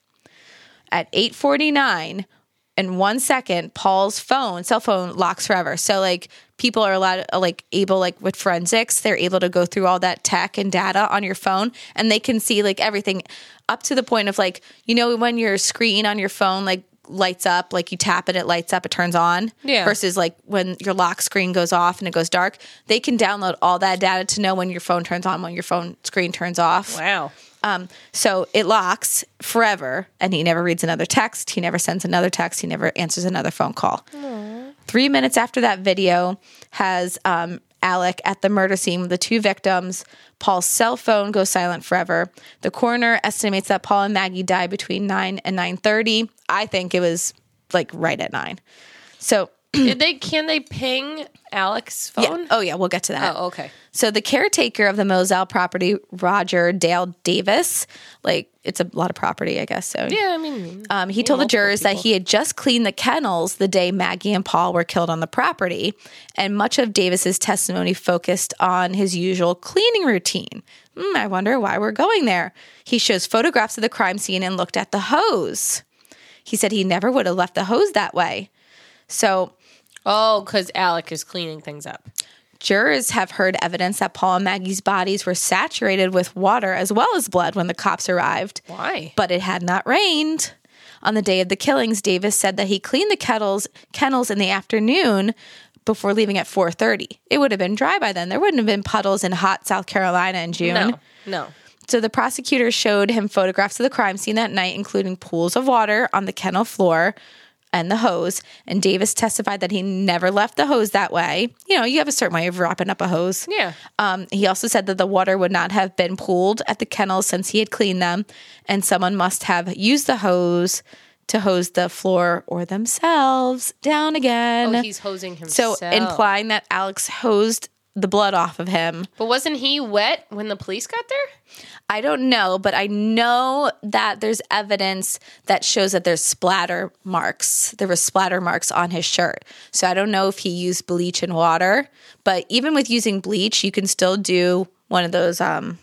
at eight forty-nine and one second, Paul's phone, cell phone, locks forever. So like people are allowed, like able, like with forensics, they're able to go through all that tech and data on your phone, and they can see like everything up to the point of like, you know, when your screen on your phone, like lights up, like you tap it, it lights up, it turns on. Yeah. Versus like when your lock screen goes off and it goes dark, they can download all that data to know when your phone turns on, when your phone screen turns off. Wow. Um, so it locks forever, and he never reads another text. He never sends another text. He never answers another phone call. Aww. Three minutes after that video has um, Alec at the murder scene with the two victims. Paul's cell phone goes silent forever. The coroner estimates that Paul and Maggie died between nine and nine thirty. I think it was like right at nine. So Did they? Can they ping Alex's phone? Yeah. Oh, yeah. We'll get to that. Oh, okay. So the caretaker of the Moselle property, Roger Dale Davis, like it's a lot of property, I guess. So Yeah, I mean, um, he told the jurors people. that he had just cleaned the kennels the day Maggie and Paul were killed on the property, and much of Davis's testimony focused on his usual cleaning routine. Hmm, I wonder why we're going there. He shows photographs of the crime scene and looked at the hose. He said he never would have left the hose that way. So. Oh, because Alec is cleaning things up. Jurors have heard evidence that Paul and Maggie's bodies were saturated with water as well as blood when the cops arrived. Why? But it had not rained. On the day of the killings, Davis said that he cleaned the kettles, kennels in the afternoon before leaving at four thirty. It would have been dry by then. There wouldn't have been puddles in hot South Carolina in June. No, no. So the prosecutor showed him photographs of the crime scene that night, including pools of water on the kennel floor and the hose, and Davis testified that he never left the hose that way. You know, you have a certain way of wrapping up a hose. Yeah. Um, he also said that the water would not have been pooled at the kennels since he had cleaned them, and someone must have used the hose to hose the floor or themselves down again. Oh, he's hosing himself. So implying that Alex hosed the blood off of him. But wasn't he wet when the police got there? I don't know, but I know that there's evidence that shows that there's splatter marks. There were splatter marks on his shirt. So I don't know if he used bleach and water, but even with using bleach, you can still do one of those. Um,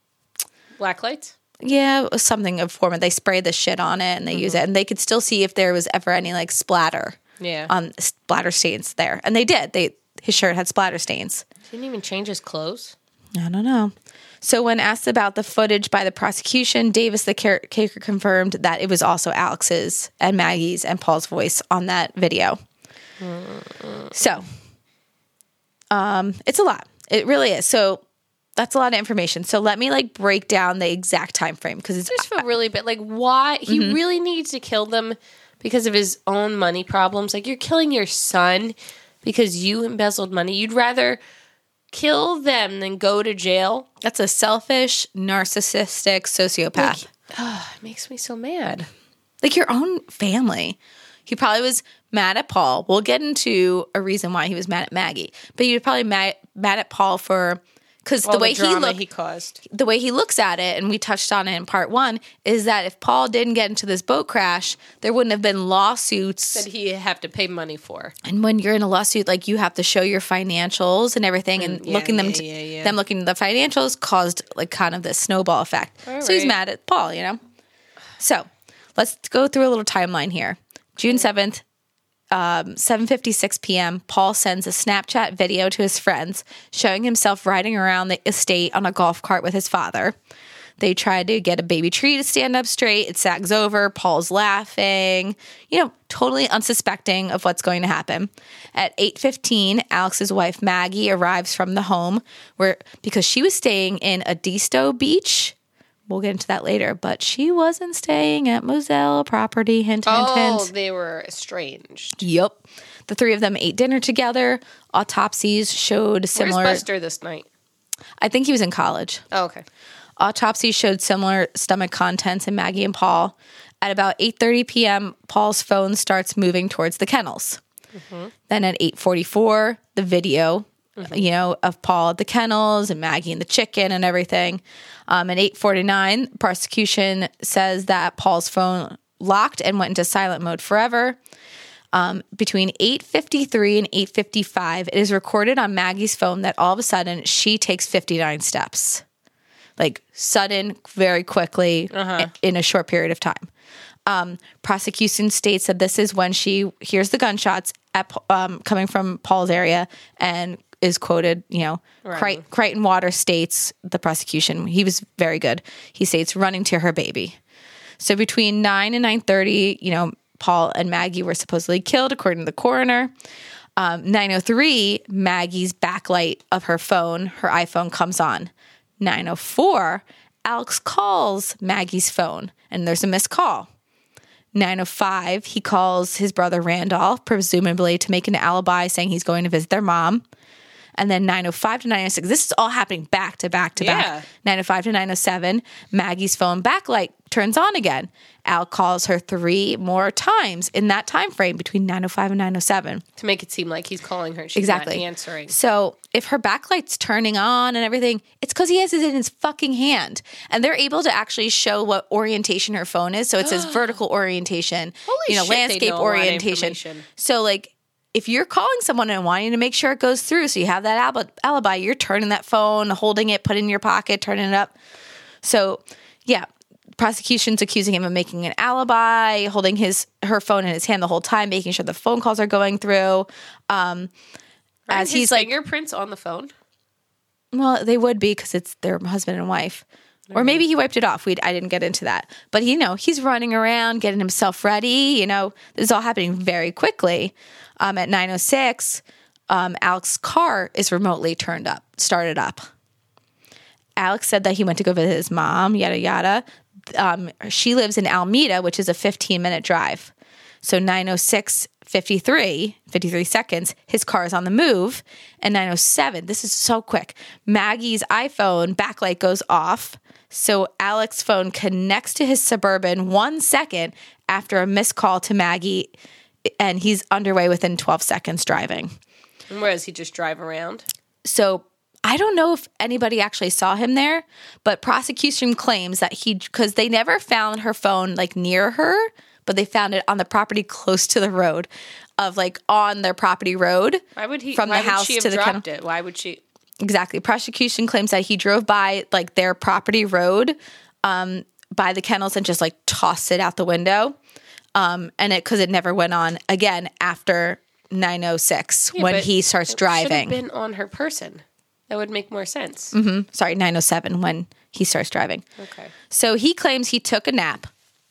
Black lights? Yeah, something of form. They spray the shit on it and they mm-hmm. use it, and they could still see if there was ever any like splatter. Yeah, um, splatter stains there, and they did. They his shirt had splatter stains. Didn't even change his clothes. I don't know. So when asked about the footage by the prosecution, Davis, the caretaker, confirmed that it was also Alex's and Maggie's and Paul's voice on that video. Mm-hmm. So um, it's a lot. It really is. So that's a lot of information. So let me like break down the exact time frame because it's I just feel really bad. Like why he mm-hmm. really needs to kill them because of his own money problems. Like you're killing your son because you embezzled money. You'd rather kill them than go to jail. That's a selfish, narcissistic sociopath. Like, oh, it makes me so mad. Like your own family. He probably was mad at Paul. We'll get into a reason why he was mad at Maggie, but he was probably mad, mad at Paul for because the way the he looked, he caused, the way he looks at it, and we touched on it in part one, is that if Paul didn't get into this boat crash, there wouldn't have been lawsuits that he have to pay money for. And when you're in a lawsuit, like you have to show your financials and everything, and, and yeah, looking them, yeah, to, yeah, yeah. them looking at the financials caused like kind of this snowball effect. All so right. He's mad at Paul, you know. So let's go through a little timeline here. June seventh. Um, seven fifty-six p.m., Paul sends a Snapchat video to his friends showing himself riding around the estate on a golf cart with his father. They try to get a baby tree to stand up straight. It sags over. Paul's laughing, you know, totally unsuspecting of what's going to happen. At eight fifteen, Alex's wife, Maggie, arrives from the home where because she was staying in Edisto Beach. We'll get into that later, but she wasn't staying at Moselle property. Hint, hint, oh, hint. Oh, they were estranged. Yep. The three of them ate dinner together. Autopsies showed similar. Where's Buster this night? I think he was in college. Oh, okay. Autopsies showed similar stomach contents in Maggie and Paul. At about eight thirty p.m., Paul's phone starts moving towards the kennels. Mm-hmm. Then at eight forty-four, the video mm-hmm. you know, of Paul at the kennels and Maggie and the chicken and everything. Um, at eight forty-nine, prosecution says that Paul's phone locked and went into silent mode forever. Um, between eight fifty-three and eight fifty-five, it is recorded on Maggie's phone that all of a sudden she takes fifty-nine steps. Like sudden, very quickly, uh-huh. in a short period of time. Um, prosecution states that this is when she hears the gunshots at, um, coming from Paul's area and is quoted, you know, right. Creighton, Creighton Water states, the prosecution, he was very good. He states, running to her baby. So between nine and nine thirty, you know, Paul and Maggie were supposedly killed, according to the coroner. Um, nine oh three, Maggie's backlight of her phone, her iPhone, comes on. nine oh four, Alex calls Maggie's phone, and there's a missed call. nine oh five, he calls his brother Randolph, presumably to make an alibi, saying he's going to visit their mom. And then nine oh five to nine oh six, this is all happening back to back to yeah. back. nine oh five to nine oh seven, Maggie's phone backlight turns on again. Al calls her three more times in that time frame between nine oh five and nine oh seven. To make it seem like he's calling her. She's exactly. not answering. So if her backlight's turning on and everything, it's because he has it in his fucking hand. And they're able to actually show what orientation her phone is. So it says vertical orientation, Holy you know, shit, landscape they know a lot of orientation. information. So like, if you're calling someone and wanting to make sure it goes through, so you have that al- alibi, you're turning that phone, holding it, putting it in your pocket, turning it up. So, yeah, prosecution's accusing him of making an alibi, holding his her phone in his hand the whole time, making sure the phone calls are going through. Um, Aren't as his he's like, fingerprints on the phone. well, they would be because it's their husband and wife. Or maybe he wiped it off. We I didn't get into that. But, you know, he's running around, getting himself ready. You know, this is all happening very quickly. Um, at nine oh six, um, Alex's car is remotely turned up, started up. Alex said that he went to go visit his mom, yada, yada. Um, she lives in Alameda, which is a fifteen-minute drive. So nine oh six, fifty-three, fifty-three seconds, his car is on the move. And nine oh seven, this is so quick, Maggie's iPhone backlight goes off. So Alex's phone connects to his Suburban one second after a missed call to Maggie, and he's underway within twelve seconds driving. And where does he just drive around? So I don't know if anybody actually saw him there, but prosecution claims that he, because they never found her phone like near her, but they found it on the property close to the road, of like on their property road. Why would he? From why the house would she have to the dropped kennel? it? Why would she? Exactly. Prosecution claims that he drove by like their property road um, by the kennels and just like tossed it out the window. Um, and it, cause it never went on again after nine oh six Yeah, when but he starts it driving. Should have been on her person. That would make more sense. Mm-hmm. Sorry, nine oh seven when he starts driving. Okay. So he claims he took a nap.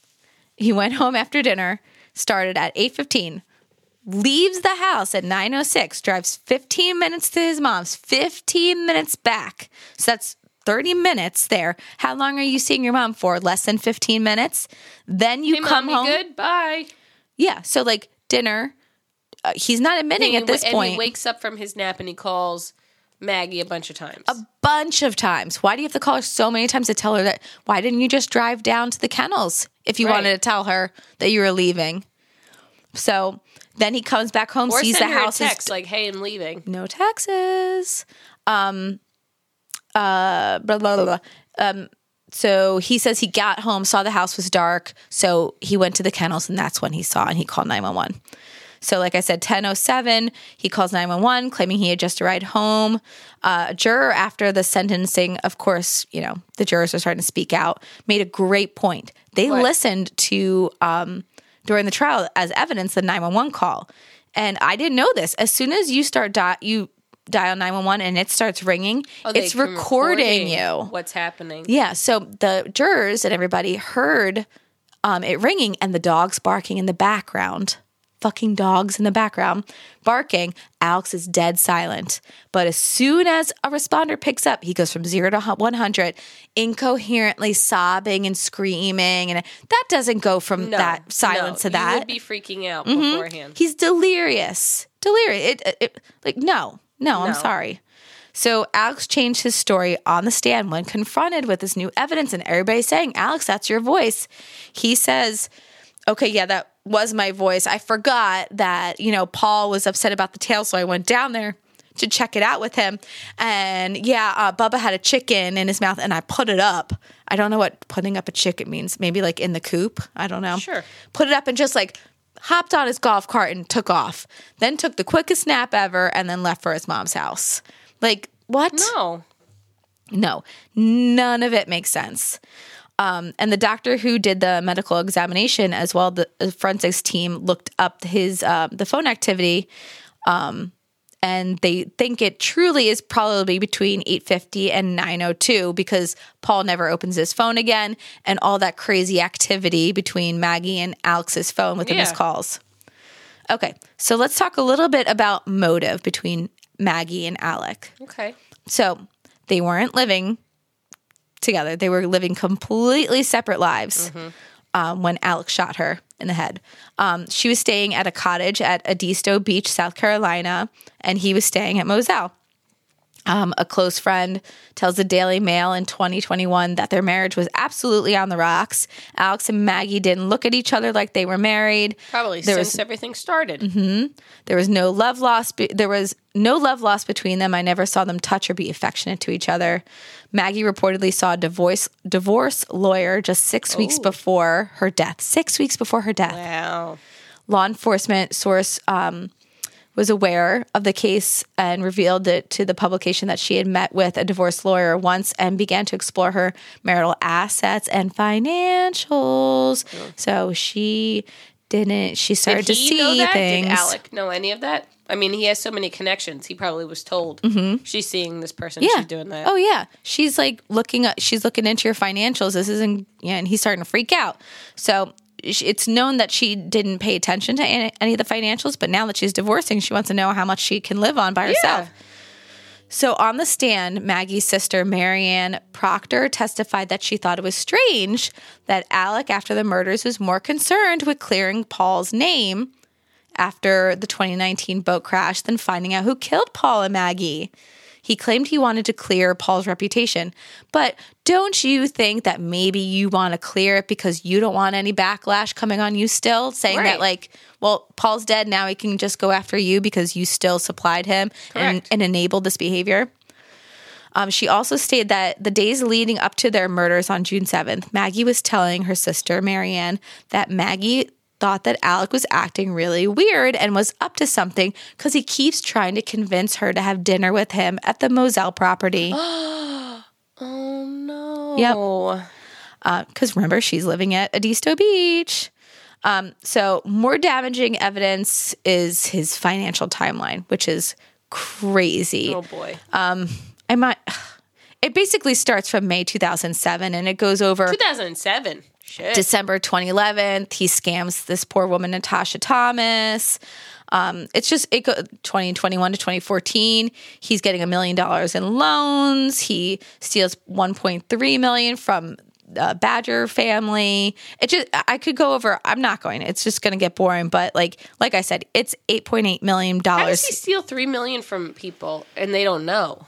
He went home after dinner, started at eight fifteen, leaves the house at nine oh six, drives fifteen minutes to his mom's, fifteen minutes back. So that's thirty minutes there. How long are you seeing your mom for? Less than fifteen minutes? Then you hey, come Mom, home. You good? Bye. Yeah. So like dinner, uh, he's not admitting And at this he, point. And he wakes up from his nap and he calls Maggie a bunch of times. A bunch of times. Why do you have to call her so many times to tell her that? Why didn't you just drive down to the kennels if you Right. wanted to tell her that you were leaving? So then he comes back home, or sees send the her house a text is like, "Hey, I'm leaving." no taxes. Um, uh, blah, blah, blah, blah. Um, so he says he got home, saw the house was dark, so he went to the kennels, and that's when he saw and he called nine one one. So like I said, ten oh seven, he calls nine one one, claiming he had just arrived home. Uh, a juror, after the sentencing, of course, you know, the jurors are starting to speak out, made a great point. They What? listened to, um, during the trial as evidence, the nine one one call. And I didn't know this. As soon as you start, di- you dial nine one one and it starts ringing, Oh, they it's can recording recording you. What's happening? Yeah, so the jurors and everybody heard um, it ringing and the dogs barking in the background. Fucking dogs in the background barking. Alex is dead silent. But as soon as a responder picks up, he goes from zero to one hundred, incoherently sobbing and screaming. And that doesn't go from No, that silence no, to that. You would be freaking out beforehand. He's delirious. Delirious. It, it, it, like, no, no, I'm No. sorry. So Alex changed his story on the stand when confronted with this new evidence, and everybody's saying, Alex, that's your voice. He says, okay, yeah, that was my voice. I forgot that, you know, Paul was upset about the tail, so I went down there to check it out with him. And yeah, uh, Bubba had a chicken in his mouth, and I put it up. I don't know what putting up a chicken means. Maybe like in the coop. I don't know. Sure. Put it up and just like hopped on his golf cart and took off. Then took the quickest nap ever and then left for his mom's house. Like, what? No. No, none of it makes sense. Um, and the doctor who did the medical examination as well, the, the forensics team looked up his uh, the phone activity, um, and they think it truly is probably between eight fifty and nine oh two because Paul never opens his phone again, and all that crazy activity between Maggie and Alex's phone with the Yeah. missed calls. Okay, so let's talk a little bit about motive between Maggie and Alec. Okay. So they weren't living together. They were living completely separate lives Mm-hmm. um, when Alex shot her in the head. Um, she was staying at a cottage at Edisto Beach, South Carolina, and he was staying at Moselle. Um, a close friend tells the Daily Mail in twenty twenty-one that their marriage was absolutely on the rocks. Alex and Maggie didn't look at each other like they were married. Probably There since was- everything started. There was no love lost. Be- there was no love lost between them. I never saw them touch or be affectionate to each other. Maggie reportedly saw a divorce divorce lawyer just six weeks Ooh. before her death. Six weeks before her death. Wow. Law enforcement source um, was aware of the case and revealed it to the publication that she had met with a divorce lawyer once and began to explore her marital assets and financials. So she didn't. She started Did to he see know that? things. Did Alec know any of that? I mean, he has so many connections. He probably was told. She's seeing this person. Yeah. She's doing that. Oh yeah. She's like looking at, she's looking into your financials. This isn't, yeah, and he's starting to freak out. So sh- it's known that she didn't pay attention to any, any of the financials, but now that she's divorcing, she wants to know how much she can live on by herself. Yeah. So on the stand, Maggie's sister, Marianne Proctor, testified that she thought it was strange that Alec, after the murders, was more concerned with clearing Paul's name after the twenty nineteen boat crash than finding out who killed Paul and Maggie. He claimed he wanted to clear Paul's reputation. But don't you think that maybe you want to clear it because you don't want any backlash coming on you still? Saying that, Right. like, well, Paul's dead, now he can just go after you because you still supplied him and, Correct. and enabled this behavior? Um, she also stated that the days leading up to their murders on June seventh, Maggie was telling her sister, Marianne, that Maggie thought that Alec was acting really weird and was up to something because he keeps trying to convince her to have dinner with him at the Moselle property. Oh no. Yep. Because remember, she's living at Edisto Beach. Um, so more damaging evidence is his financial timeline, which is crazy. Oh boy. I might. It basically starts from May two thousand seven and it goes over two thousand seven. Shit. December twenty eleven. He scams this poor woman, Natasha Thomas. Um, it's just it go twenty twenty-one to twenty fourteen. He's getting a million dollars in loans. He steals one point three million from the Badger family. It just I could go over. I'm not going. It's just going to get boring. But like like I said, it's eight point eight million How does dollars. he steal three million from people and they don't know?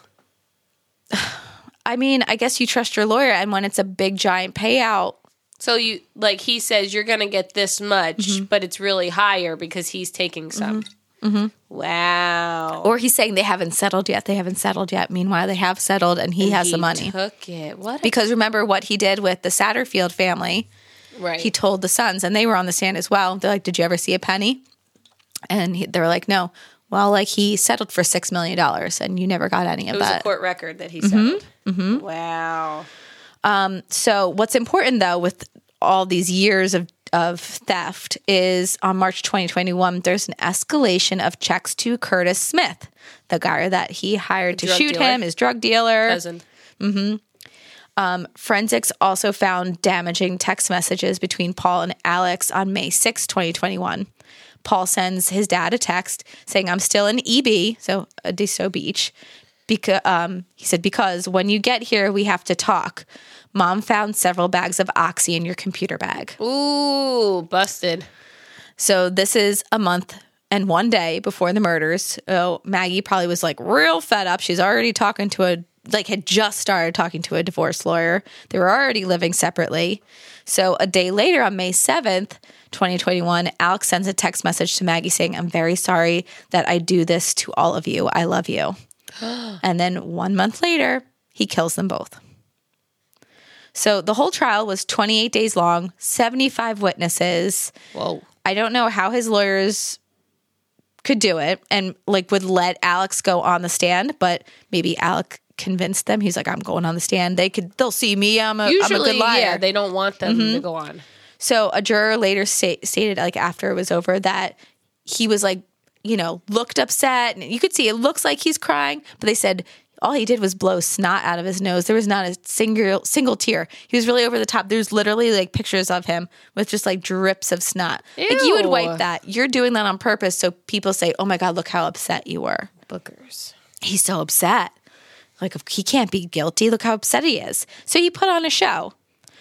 I mean, I guess you trust your lawyer, and when it's a big giant payout. So you like he says you're gonna get this much, Mm-hmm. but it's really higher because he's taking some. Mm-hmm. Wow. Or he's saying they haven't settled yet. They haven't settled yet. Meanwhile, they have settled, and he has the money. Took it. What? a- Because remember what he did with the Satterfield family. right. He told the sons, and they were on the stand as well. They're like, "Did you ever see a penny?" And he, they were like, "No." Well, like he settled for six million dollars, and you never got any of it was that. a court record that he settled. Mm-hmm. Wow. So what's important though with all these years of of theft is on March twenty twenty-one, there's an escalation of checks to Curtis Smith, the guy that he hired to drug shoot dealer? him, his drug dealer. Cousin. Forensics also found damaging text messages between Paul and Alex on May sixth, twenty twenty-one. Paul sends his dad a text saying, "I'm still in E B," so Edisto Beach. Because um, he said, "Because when you get here, we have to talk. Mom found several bags of Oxy in your computer bag." Ooh, busted. So this is a month and one day before the murders. Oh, Maggie probably was like real fed up. She's already talking to a like had just started talking to a divorce lawyer. They were already living separately. So a day later, on May seventh, twenty twenty-one, Alex sends a text message to Maggie saying, "I'm very sorry that I do this to all of you. I love you." And then one month later, he kills them both. So the whole trial was twenty-eight days long, seventy-five witnesses. Whoa. I don't know how his lawyers could do it and like would let Alex go on the stand, but maybe Alex convinced them. He's like, "I'm going on the stand. They could, they'll see me. I'm a, Usually, I'm a good liar." yeah, they don't want them mm-hmm. to go on. So a juror later sta- stated, like after it was over, that he was like, you know, looked upset, and you could see it looks like he's crying, but they said all he did was blow snot out of his nose. There was not a single single tear. He was really over the top. There's literally like pictures of him with just like drips of snot. Ew. Like you would wipe that. You're doing that on purpose so people say, "Oh my God, look how upset you were." Bookers. He's so upset. Like he can't be guilty. Look how upset he is. So he put on a show.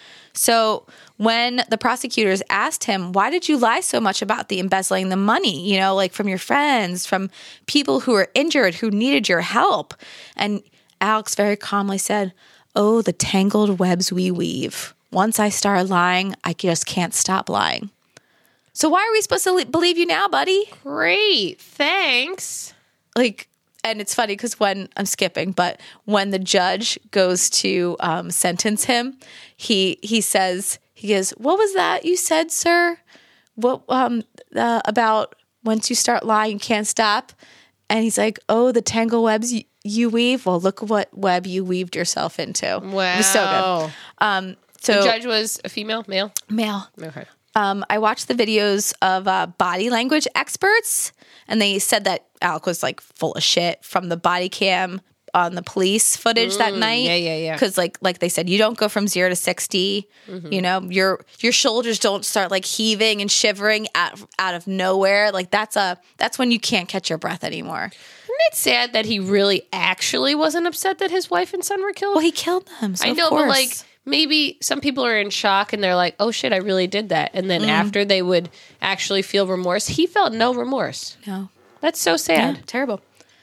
So when the prosecutors asked him, "Why did you lie so much about the embezzling the money, you know, like from your friends, from people who were injured, who needed your help?" And Alex very calmly said, "Oh, the tangled webs we weave. Once I start lying, I just can't stop lying." So why are we supposed to believe you now, buddy? Great. Thanks. Like, and it's funny because when I'm skipping, but when the judge goes to um, sentence him, he he says, he goes, "What was that you said, sir? What um uh, about once you start lying, you can't stop?" And he's like, "Oh, the tangle webs you, you weave. Well, look what web you weaved yourself into." Wow, it was so good. Um, so the judge was a female, male, male. Okay. Um, I watched the videos of uh, body language experts, and they said that Alec was like full of shit from the body cam on the police footage mm, that night. Yeah, yeah, yeah. Because like like they said, you don't go from zero to sixty. Mm-hmm. You know, your your shoulders don't start like heaving and shivering out out of nowhere. Like that's a that's when you can't catch your breath anymore. Isn't it sad that he really actually wasn't upset that his wife and son were killed? Well, he killed them. So I know, of course. but like. Maybe some people are in shock and they're like, "Oh shit, I really did that." And then mm. after they would actually feel remorse. He felt no remorse. No. That's so sad. Yeah, terrible.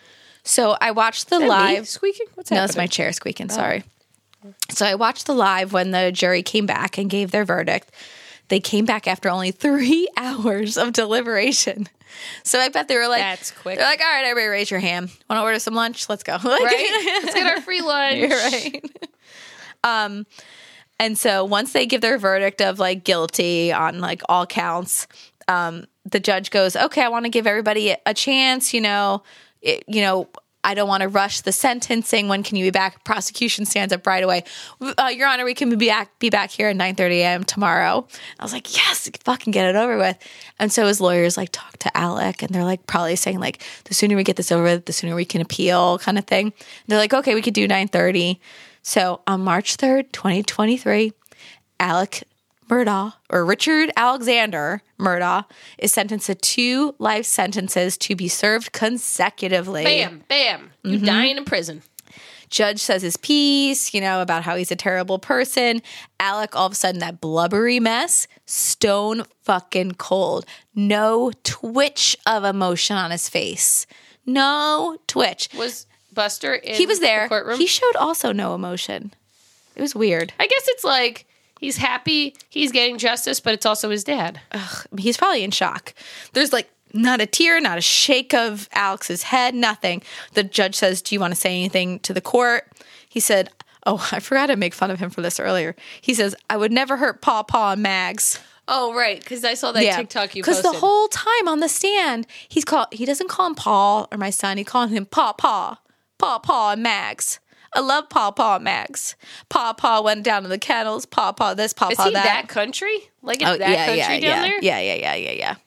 So I watched the Is that live me squeaking. What's no, happening? it's my chair squeaking. Oh. Sorry. So I watched the live when the jury came back and gave their verdict. They came back after only three hours of deliberation. So I bet they were like, "That's quick." They're like, "All right, everybody, raise your hand. Want to order some lunch? Let's go." Like, right? Let's get our free lunch. You're right. Um, and so once they give their verdict of like guilty on like all counts, um, the judge goes, "Okay, I want to give everybody a chance. You know, it, you know, I don't want to rush the sentencing. When can you be back?" Prosecution stands up right away. Uh, Your Honor, we can be back be back here at nine thirty a.m. tomorrow. I was like, yes, fucking get it over with. And so his lawyers like talk to Alec, and they're like probably saying like, the sooner we get this over with, the sooner we can appeal, kind of thing. And they're like, okay, we could do nine thirty. So on March third, twenty twenty-three, Alec Murdaugh, or Richard Alexander Murdaugh, is sentenced to two life sentences to be served consecutively. Bam, bam. You mm-hmm. dying in prison. Judge says his piece, you know, about how he's a terrible person. Alec, all of a sudden, that blubbery mess, stone fucking cold. No twitch of emotion on his face. No twitch. Was Buster in he was there. the courtroom? He showed also no emotion. It was weird. I guess it's like he's happy he's getting justice, but it's also his dad. Ugh, he's probably in shock. There's like not a tear, not a shake of Alex's head, nothing. The judge says, "Do you want to say anything to the court?" He said, oh, I forgot to make fun of him for this earlier. He says, "I would never hurt Paw Paw and Mags." Oh, right, because I saw that yeah. TikTok you posted. Because the whole time on the stand, he's called. He doesn't call him Paul or my son. He calls him Paw Paw. Paw Paw and Mags. I love Paw Paw and Mags. Paw Paw went down to the kennels. Paw Paw this, Paw Is Paw he that. that country? Like it's oh, that yeah, country yeah, down yeah. there? Yeah, yeah, yeah, yeah, yeah.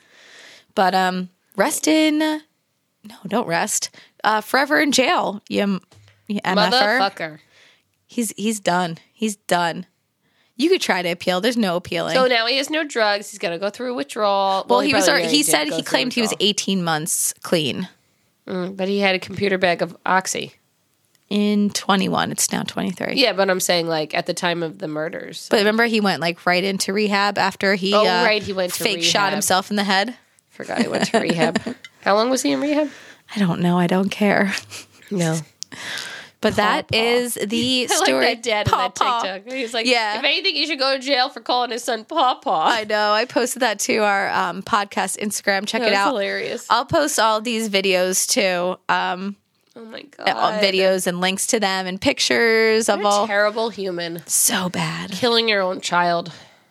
But um, rest in... No, don't rest. Uh, forever in jail, you, you M F R. Motherfucker. He's, he's done. He's done. You could try to appeal. There's no appealing. So now he has no drugs. He's got to go through a withdrawal. Well, well he, he was. probably He already said did he go claimed he was withdrawal. eighteen months clean. Mm, but he had a computer bag of Oxy. In twenty-one, it's now twenty-three. Yeah, but I'm saying like at the time of the murders. So. But remember, he went like right into rehab after he. Oh, uh, right, he went to fake rehab. shot himself in the head. Forgot he went to rehab. How long was he in rehab? I don't know. I don't care. No. But that Paw. is the I story. like that dad Paw, in that paw. TikTok. He's like, Yeah. if anything, you should go to jail for calling his son Paw Paw. I know. I posted that to our um, podcast Instagram. Check That it was out. hilarious. I'll post all these videos too. Um, Oh my god. uh, videos and links to them and pictures of What a all. terrible human. So bad. Killing your own child.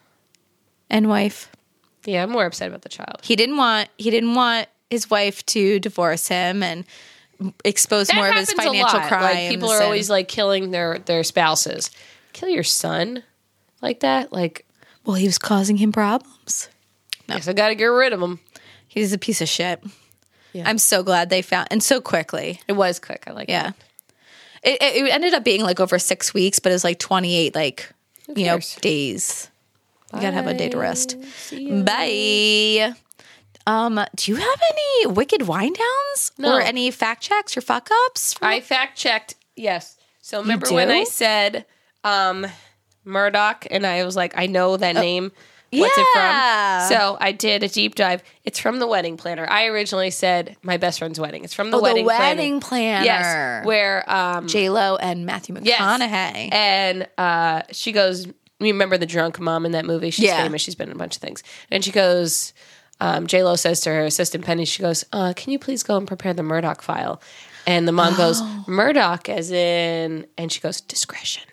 And wife. Yeah, I'm more upset about the child. He didn't want. He didn't want his wife to divorce him and expose That more of his happens a financial lot. crimes. Like people are and- always like killing their their spouses. Kill your son like that? Like, well, he was causing him problems. yes, I got to get rid of him. He's a piece of shit. Yeah. I'm so glad they found, and so quickly. It was quick. I like Yeah. it. It, it ended up being like over six weeks, but it was like twenty-eight, like, you know, cares? days. You gotta have a day to rest. See ya. Bye. Um, do you have any wicked wind downs No. or any fact checks or fuck ups? I fact checked. Yes. So remember do? when I said um, Murdoch, and I was like, I know that name. What's yeah. it from? So I did a deep dive. It's from The Wedding Planner. I originally said My Best Friend's Wedding. It's from The Oh, Wedding the Planner. wedding planner. Yes. Where um, J Lo and Matthew Yes. McConaughey. And uh, she goes, you remember the drunk mom in that movie? She's Yeah. famous. She's been in a bunch of things. And she goes, um, J-Lo says to her assistant Penny, she goes, uh, can you please go and prepare the Murdoch file? And the mom goes, Murdoch as in, and she goes, discretion.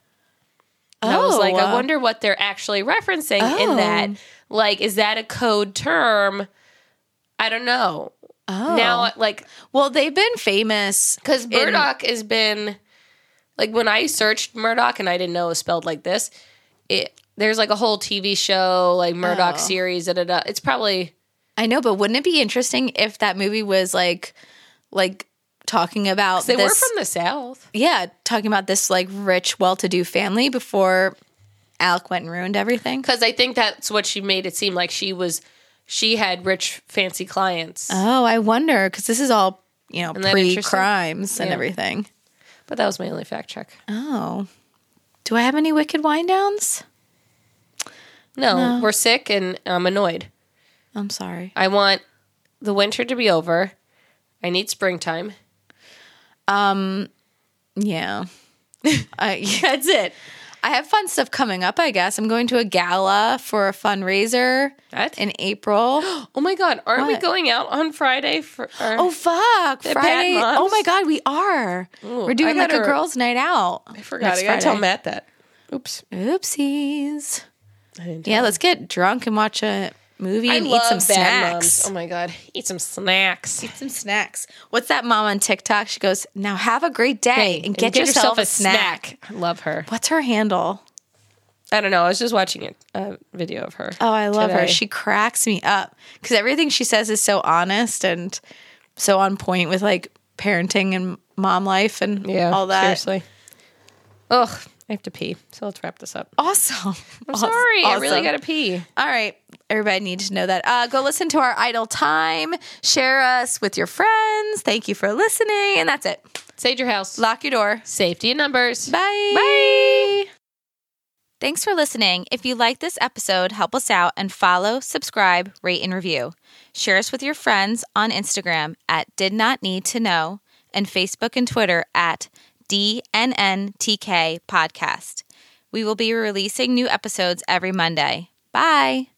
And I was like, I Oh. wonder what they're actually referencing Oh. in that. Like, is that a code term? I don't know. Oh. Now, like, Well, they've been famous because in- Murdoch has been, like, when I searched Murdoch and I didn't know it was spelled like this, it there's like a whole T V show, like Murdoch Oh. series. Da, da, da. It's probably I know, but wouldn't it be interesting if that movie was like, like talking about they this? were from the South. yeah, talking about this like rich, well-to-do family before Alec went and ruined everything. Because I think that's what she made it seem like. She was, she had rich, fancy clients. Oh, I wonder because this is all you know Isn't that interesting? pre-crimes and Yeah. everything. But that was my only fact check. Oh, do I have any wicked wind downs? No, we're sick and I'm annoyed. I'm sorry. I want the winter to be over. I need springtime. Yeah, I, That's it. I have fun stuff coming up. I guess I'm going to a gala for a fundraiser What? in April. Oh my God, aren't we What? going out on Friday? For, or, Oh fuck! Pat Friday. Moms? Oh my god, we are. Ooh, We're doing I like a gotta- girls' night out. I forgot. next I gotta tell Friday. Matt that. Oops. Oopsies. I didn't Yeah, tell let's get drunk and watch a movie I and eat love some Bad snacks. Moms. Oh my God, eat some snacks. Eat some snacks. What's that mom on TikTok? She goes, "Now have a great day and get, yourself, a snack. I love her. What's her handle? I don't know. I was just watching a, a video of her. Oh, I love her. today. She cracks me up because everything she says is so honest and so on point with like parenting and mom life and yeah, all that. Seriously. Ugh, I have to pee. So let's wrap this up. Awesome. I'm sorry. I really Awesome. gotta pee. All right. Everybody needs to know that. Uh, go listen to our Idle Time. Share us with your friends. Thank you for listening. And that's it. Sage your house. Lock your door. Safety in numbers. Bye. Bye. Thanks for listening. If you like this episode, help us out and follow, subscribe, rate, and review. Share us with your friends on Instagram at Did Not Need to Know and Facebook and Twitter at D N N T K Podcast. We will be releasing new episodes every Monday. Bye.